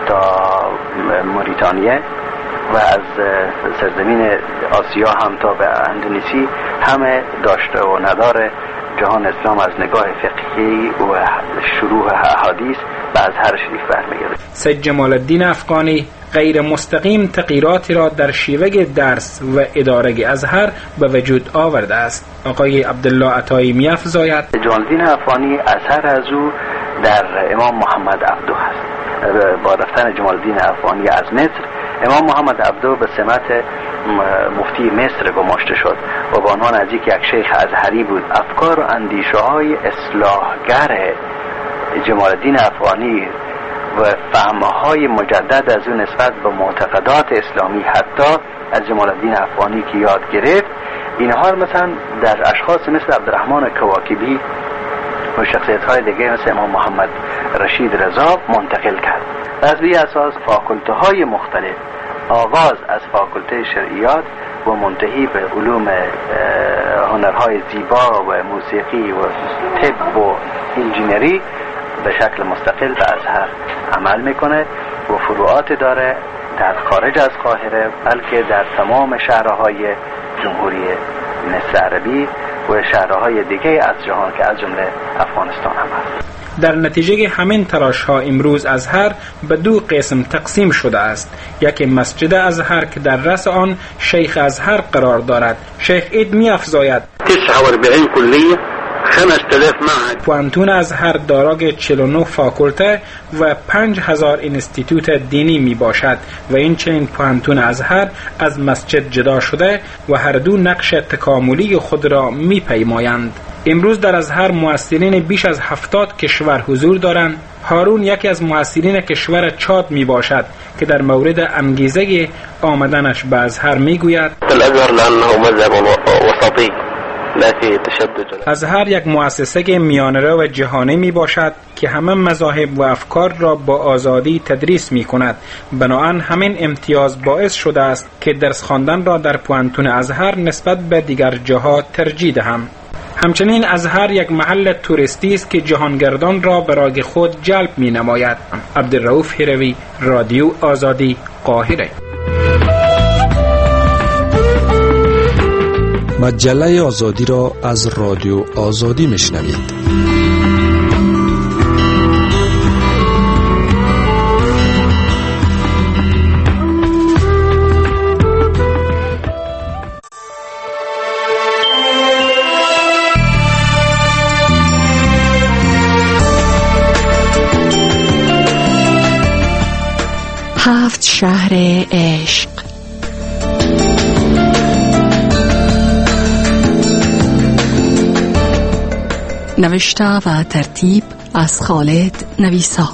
Speaker 13: تا موریتانیه و از سرزمین آسیا هم تا به اندونزی همه داشته و نداره جهان اسلام از نگاه فقهی و شروع احادیث به ازهر شریف برمیگرده.
Speaker 16: سید جمال الدین افغانی غیر مستقیم تغییراتی را در شیوه درس و اداره ازهر به وجود آورده است. آقای عبدالله عطایی می‌افزاید:
Speaker 13: جمال الدین افغانی اثر از او در امام محمد عبدو هست. با رفتن جمال الدین افغانی از مصر، امام محمد عبدو به سمت مفتی مصر گماشته شد و به عنوان از یک شیخ ازهری بود. افکار و اندیشه های اصلاحگر جمال الدین افغانی و فهمهای مجدد از اون نسبت به معتقدات اسلامی حتی از جمال الدین افغانی که یاد گرفت، اینها مثلا در اشخاص مثل عبدالرحمن کواکبی و شخصیت های دیگه مثل امام محمد رشید رضا منتقل کرد. از بی اساس فاکولته های مختلف آغاز از فاکولته شرعیات و منتهی به علوم هنرهای زیبا و موسیقی و طب و انجینری به شکل مستقل به ازهر عمل میکنه و فروعات داره در خارج از قاهره بلکه در تمام شهرهای جمهوری مصر عربی و شهرهای دیگه از جهان که از جمله افغانستان هم هست.
Speaker 16: در نتیجه همین تلاش ها امروز ازهر به دو قسم تقسیم شده است. یکی مسجد ازهر که در رأس آن شیخ ازهر قرار دارد. شیخ عید می افزاید:
Speaker 17: تسعة وأربعين كلية خمسة آلاف معهد.
Speaker 16: پوهنتون ازهر دارای چهل و نه فاکولته و پنج هزار انستیتوت دینی می باشد و این چنین پوهنتون ازهر از مسجد جدا شده و هر دو نقش تکاملی خود را می پیمایند. امروز در ازهر مؤثرین بیش از هفتاد کشور حضور دارند. هارون یکی از مؤثرین کشور چاد می باشد که در مورد انگیزه آمدنش به ازهر می گوید:
Speaker 17: الازهر لانه مذهب وسطی
Speaker 16: ازهر یک مؤسسه میانه‌رو و جهانی می باشد که همه مذاهب و افکار را با آزادی تدریس می کند. بنابراین همین امتیاز باعث شده است که درس خواندن را در پوانتون ازهر نسبت به دیگر جاها ترجیح دهم. همچنین ازهر یک محل توریستی است که جهانگردان را برای خود جلب می نماید. عبدالرؤوف هروی، رادیو آزادی، قاهره.
Speaker 14: مجله آزادی را از رادیو آزادی میشنوید.
Speaker 18: هفت شهر عشق. نوشته و ترتیب از خالد نویسا.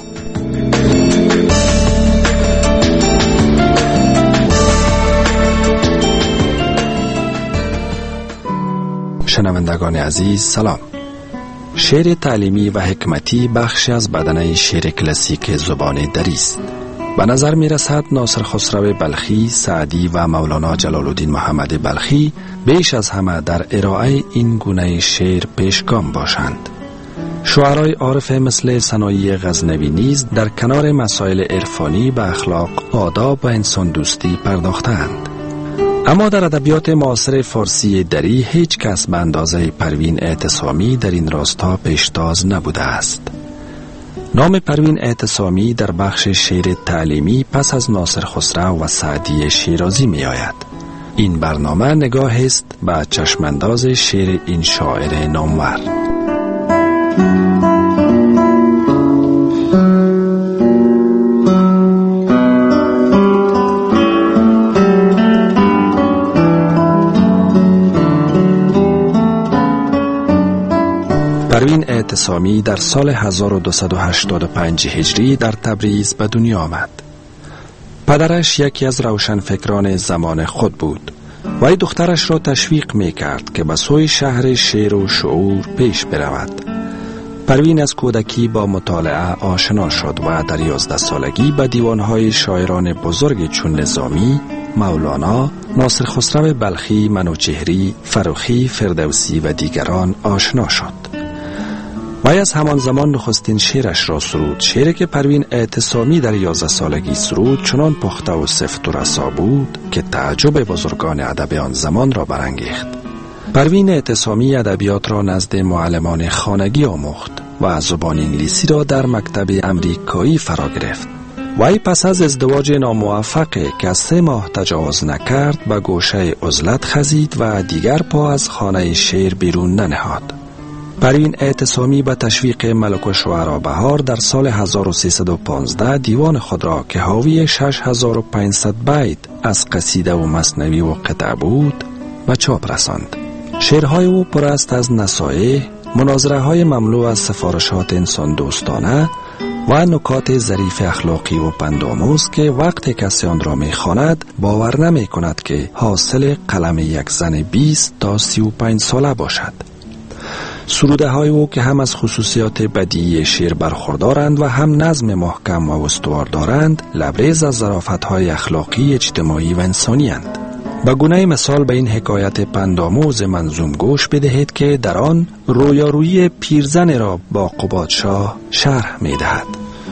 Speaker 14: شنوندگان عزیز سلام. شعر تعلیمی و حکمتی بخشی از بدنه شعر کلاسیک زبان دری است. به نظر می رسد ناصر خسرو بلخی، سعدی و مولانا جلال الدین محمد بلخی بیش از همه در ارائه این گونه شعر پیشگام باشند. شعرای عارف مثل سنایی غزنوی نیز در کنار مسائل عرفانی به اخلاق، آداب و انسان دوستی پرداختند. اما در ادبیات معاصر فارسی دری هیچ کس به اندازه پروین اعتصامی در این راستا پیشتاز نبوده است. نام پروین اعتصامی در بخش شعر تعلیمی پس از ناصر خسرو و سعدی شیرازی می آید. این برنامه نگاه است به چشمانداز شعر این شاعر نامور. پروین اعتصامی در سال هزار و دویست و هشتاد و پنج هجری در تبریز به دنیا آمد. پدرش یکی از روشنفکران زمان خود بود و ای دخترش را تشویق می کرد که به سوی شهر شعر و شعور پیش برود. پروین از کودکی با مطالعه آشنا شد و در یازده سالگی به دیوانهای شاعران بزرگ چون نظامی، مولانا، ناصر خسرو بلخی، منوچهری، فروخی، فردوسی و دیگران آشنا شد. و از همان زمان نخستین شعرش را سرود. شعری که پروین اعتصامی در یازده سالگی سرود چنان پخته و سفت و رسا بود که تعجب بزرگان ادب آن زمان را برانگیخت. پروین اعتصامی ادبیات را نزد معلمان خانگی آموخت و زبان انگلیسی را در مکتب امریکایی فرا گرفت. و ای پس از ازدواج ناموفق که از سه ماه تجاوز نکرد به گوشه عزلت خزید و دیگر پا از خانه شعر بیرون ننهاد. پروین اعتصامی به تشویق ملک الشعراء بهار در سال هزار و سیصد و پانزده دیوان خود را که حاوی شش هزار و پانصد بیت از قصیده و مثنوی و قطع بود به چاپ رساند. شعرهای او پر است از نصایح، مناظره های مملو از سفارشات انسان دوستانه و نکات ظریف اخلاقی و پندآموز که وقتی کسی آن را می‌خواند باور نمی کند که حاصل قلم یک زن بیست تا سی و پنج ساله باشد. سروده های او که هم از خصوصیات بدیعی شعر برخوردارند و هم نظم محکم و استوار دارند، لبریز از ظرافت های اخلاقی، اجتماعی و انسانی اند. به گونه مثال به این حکایت پندآموز منظوم گوش بدهید که در آن رویارویی پیرزن را با قبادشاه شرح می دهد.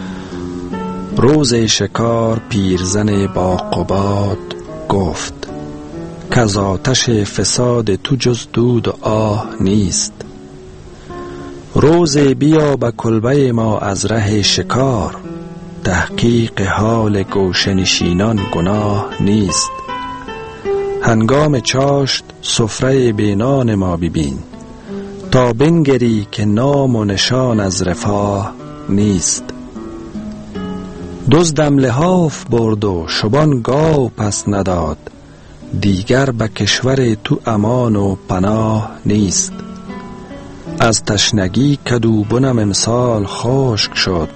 Speaker 14: روز شکار پیرزن با قباد گفت کز آتش فساد تو جز دود و آه نیست. روز بیا به کلبه ما از ره شکار، تحقیق حال گوشه نشینان گناه نیست. هنگام چاشت سفره بینان ما ببین، تا بنگری که نام و نشان از رفاه نیست. دزدم لحاف برد و شبان گاو پس نداد، دیگر به کشور تو امان و پناه نیست. از تشنگی کدوبنم امسال خشک شد،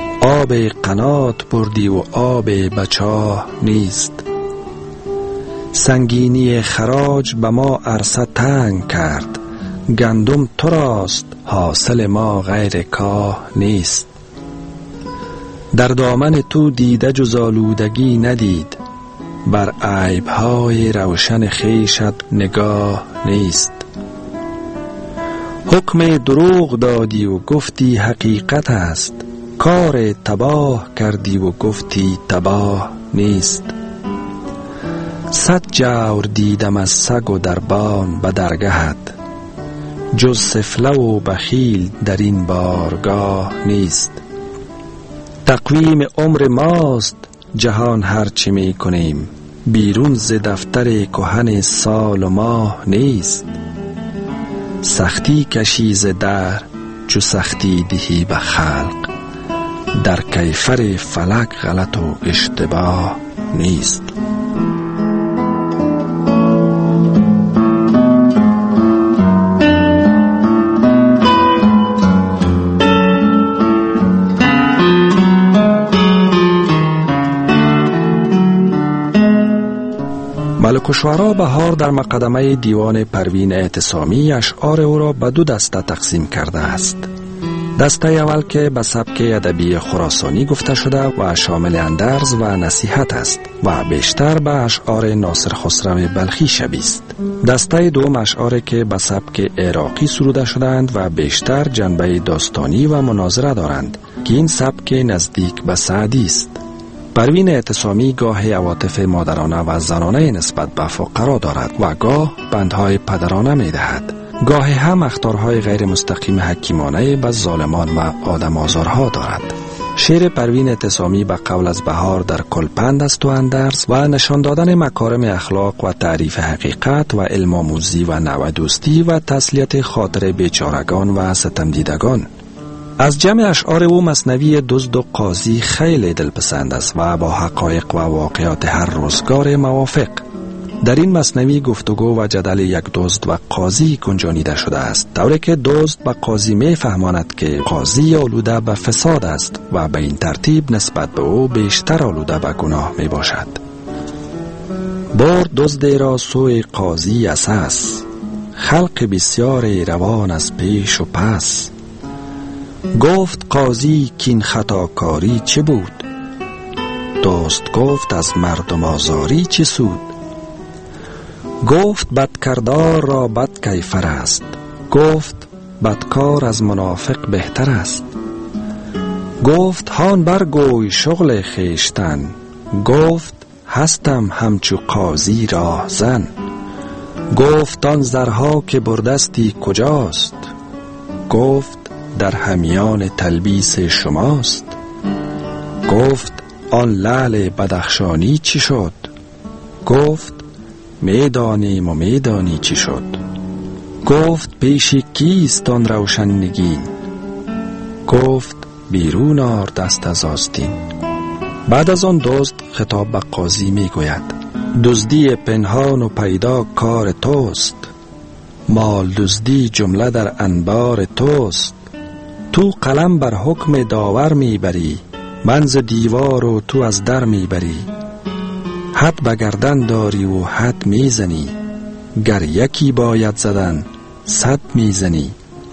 Speaker 14: آب قنات بردی و آب بچاه نیست. سنگینی خراج به ما عرصه تنگ کرد، گندم تو راست حاصل ما غیر کاه نیست. در دامن تو دیده جز آلودگی ندید، بر عیب‌های روشن خویشت نگاه نیست. حکم دروغ دادی و گفتی حقیقت است، کار تباه کردی و گفتی تباه نیست. صد جور دیدم از سگ و دربان به درگهت، جز سفله و بخیل در این بارگاه نیست. تقویم عمر ماست جهان هرچی می کنیم، بیرون ز دفتر کهن سال و ماه نیست. سختی کشی ز دهر چو سختی دهی به خلق، در کیفر فلک غلط و اشتباه نیست. ملک الشعرا بهار در مقدمه دیوان پروین اعتصامی اشعار او را به دو دسته تقسیم کرده است. دسته اول که به سبک ادبی خراسانی گفته شده و شامل اندرز و نصیحت است و بیشتر به اشعار ناصر خسرو بلخی شبیه است. دسته دوم اشعار که به سبک عراقی سروده شدند و بیشتر جنبه داستانی و مناظره دارند که این سبک نزدیک به سعدی است. پروین اعتصامی گاه عواطف مادرانه و زنانه نسبت به فقرا دارد و گاه بندهای پدرانه می دهد. گاه هم اخطارهای غیر مستقیم حکیمانه به ظالمان و آدم آزارها دارد. شعر پروین اعتصامی به قول از بهار در کلپند است و اندرز و نشان دادن مکارم اخلاق و تعریف حقیقت و علم آموزی و نوع دوستی و تسلیت خاطر بیچارگان و ستم دیدگان. از جمع اشعار او مثنوی دزد و قاضی خیلی دلپسند است و با حقایق و واقعات هر روزگار موافق. در این مثنوی گفتگو و جدل یک دزد و قاضی گنجانیده شده است، طوری که دزد به قاضی می فهماند که قاضی آلوده به فساد است و به این ترتیب نسبت به او بیشتر آلوده به گناه می باشد. بار دزد را سوی قاضی اساس، خلق بسیار روان از پیش و پس. گفت قاضی کین خطاکاری چه بود؟ دوست گفت از مردم آزاری چه سود؟ گفت بدکردار را بد کیفر است، گفت بدکار از منافق بهتر است. گفت هان برگوی شغل خیشتن، گفت هستم همچو قاضی راه زن. گفت آن زرها که بردستی کجاست؟ گفت در همیان تلبیس شماست. گفت آن لعل بدخشانی چی شد؟ گفت میدانیم و میدانی چی شد. گفت پیش کیست آن روشن نگین؟ گفت بیرون آر دست از آستین. بعد از آن دزد خطاب به قاضی می گوید دزدی پنهان و پیدا کار توست، مال دزدی جمله در انبار توست. تو قلم بر حکم داور می بری، من ز دیوار و تو از در می بری. حد به گردن داری و حد می زنی، گر یکی باید زدن صد می زنی.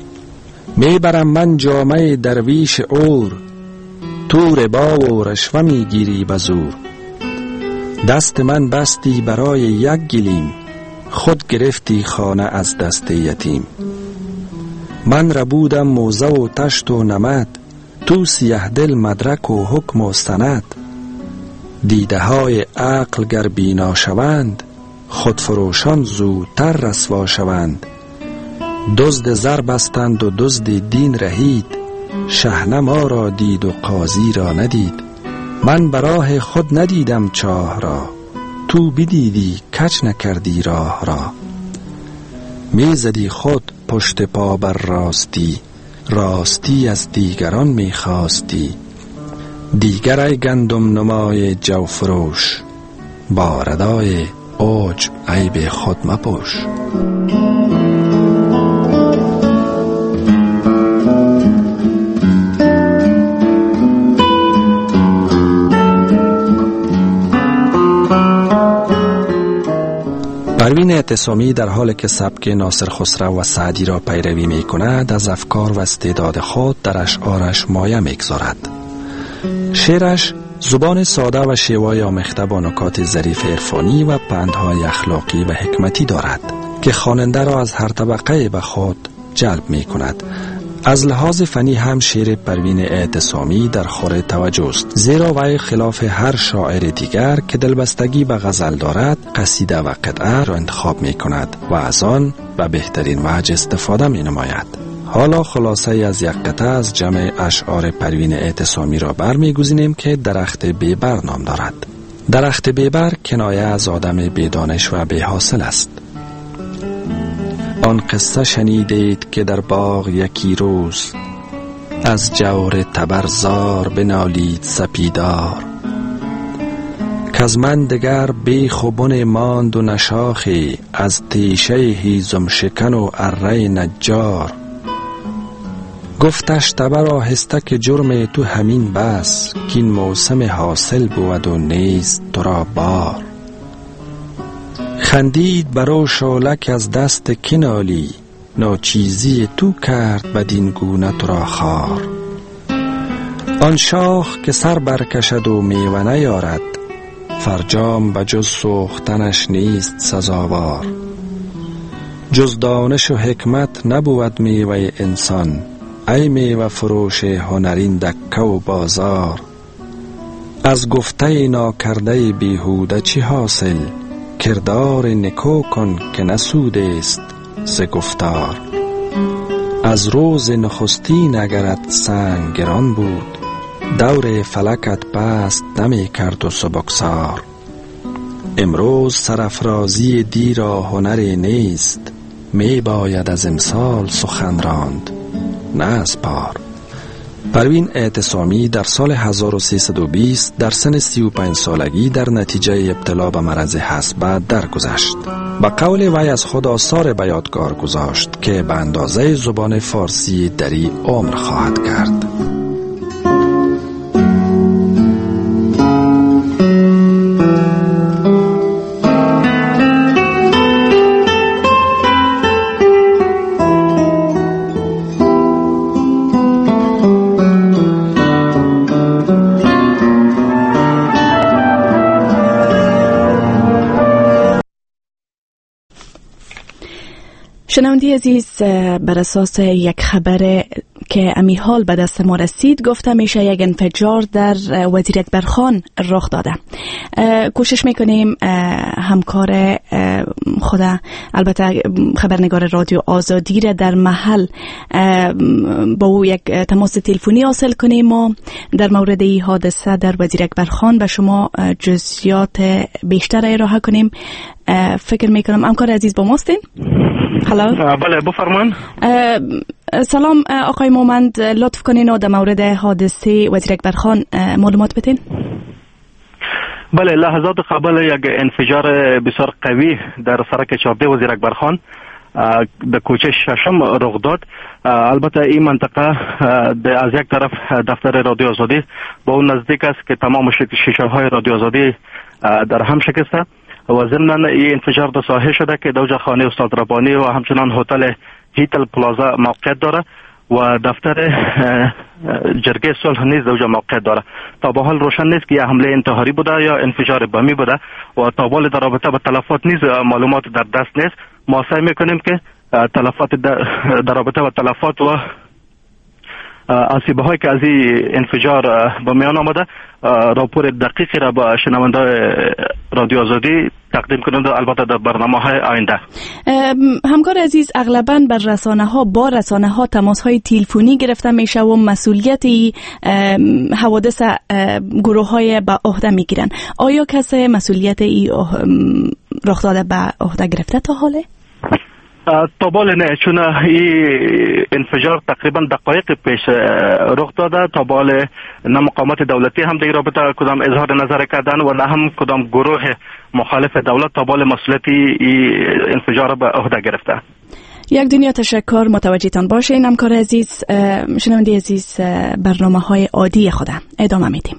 Speaker 14: می برم من جامه درویش اور، تو ربا و رشوه می گیری بزور. دست من بستی برای یک گلیم، خود گرفتی خانه از دست یتیم. من ربودم موزه و تشت و نمد، تو سیه دل مدرک و حکم و سند. دیده های عقل گر بینا شوند، خودفروشان زودتر رسوا شوند. دزد زر بستند و دزد دین رهید، شحنه ما را دید و قاضی را ندید. من براه خود ندیدم چاه را، تو بدیدی کج نکردی راه را. میزدی خود پشت پا بر راستی، راستی از دیگران میخواستی. دیگر ای گندم نمای جوفروش، با ردای عجب عیب خود مپوش. پروین اعتصامی در حالی که سبک ناصر خسرو و سعدی را پیروی می کند از افکار و استعداد خود در اشعارش مایه می گذارد. شعرش زبان ساده و شیوای آمیخته با نکات ظریف عرفانی و پندهای اخلاقی و حکمتی دارد که خواننده را از هر طبقه به خود جلب می کند. از لحاظ فنی هم شعر پروین اعتصامی در خور توجه است، زیرا وی خلاف هر شاعر دیگر که دلبستگی به غزل دارد قصیده و قطعه را انتخاب می کند و از آن به بهترین وجه استفاده می نماید. حالا خلاصه از یک قطعه از جمع اشعار پروین اعتصامی را برمی‌گزینیم که درخت بیبر نام دارد. درخت بیبر کنایه از آدم بیدانش و بی‌حاصل است. آن قصه شنیدید که در باغ یکی روز از جور تبرزار بنالید سپیدار، که از من دگر بیخ و بن ماند و نشاخی از تیشه هیزم شکن و اره نجار. گفتش تبر آهسته که جرم تو همین بس، که این موسم حاصل بود و نیست تو را بار. خندید برو شالک از دست کنالی، ناچیزی تو کرد بدین گونه تو را خار. آن شاخ که سر برکشد و میوه نیارد، فرجام به جز سوختنش نیست سزاوار. جز دانش و حکمت نبود میوه انسان، ای میوه فروش هنرین دکه و بازار. از گفته ناکرده بیهوده چی حاصل، کردار نکو کن که نسود است ز گفتار. از روز نخستین اگرت سنگ گران بود، دور فلکت پست نمی کرد و سبکسار. امروز سرافرازی دی را هنری نیست، می باید از امسال سخن راند نه از پار. پروین اعتصامی در سال هزار و سیصد و بیست در سن سی و پنج سالگی در نتیجه ابتلا به مرض حصبه درگذشت. با قول وی از خود آثار به یادگار گذاشت که به اندازه زبان فارسی دری عمر خواهد کرد.
Speaker 1: شنونده عزیز، بر اساس یک خبر که امی حال به دست ما رسید گفته میشه یک انفجار در وزیر اکبرخان رخ داده. کوشش میکنیم همکار خود، البته خبرنگار رادیو آزادی را در محل با او یک تماس تلفنی حاصل کنیم و در مورد این حادثه در وزیر اکبرخان به شما جزئیات بیشتر ارائه کنیم. فکر میکنم همکار عزیز با ماستین. هلو.
Speaker 19: بله بفرمان.
Speaker 1: سلام آقای مومند، لطف کنین و در مورد حادثه وزیر اکبرخان معلومات بدین.
Speaker 19: بله، لحظات قبل یک انفجار بسیار قوی در سرک چهارده وزیر اکبرخان در کوچه ششم رخ داد. البته این منطقه از یک طرف دفتر رادیو آزادی با اون نزدیک است که تمام شیشه های رادیو آزادی در هم شکسته و ضمن این انفجار در ساحه شده که دوجه خانه استاد ربانی و همچنان هتل هیتل پلازا موقعیت داره و دفتر جرگه صلح نیز دوجه موقعیت داره. تا به حال روشن نیست که یه حمله انتحاری بوده یا انفجار بمی بوده و تا بال در رابطه با تلفات نیز معلومات در دست نیست. ما سعی میکنیم که تلفات در رابطه با تلفات و آسیبه هایی که از این انفجار به میان آمده راپور دقیقی را با شنونده رادیو آزادی تقدیم کنند و البته در برنامه های آینده.
Speaker 1: همکار عزیز، اغلباً بر رسانه ها با رسانه ها تماس های تلفنی گرفته میشه و مسئولیت حوادث گروه های به عهده میگیرن. آیا کسی مسئولیت ای رخ داده به عهده گرفته تا حاله؟
Speaker 19: تا بال نه، چون این انفجار تقریبا دقایق پیش رخ داده. تا بال نه مقامات دولتی هم در رابطه کدام اظهار نظر کردن و نه هم کدام گروه مخالف دولت تا بال مسئولیتی این انفجار به عهده گرفته.
Speaker 1: یک دنیا تشکر، متوجهتان باشین همکار عزیز. شنونده عزیز، برنامه های عادی خودم ادامه میدیم.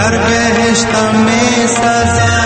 Speaker 20: در بهشت می سزد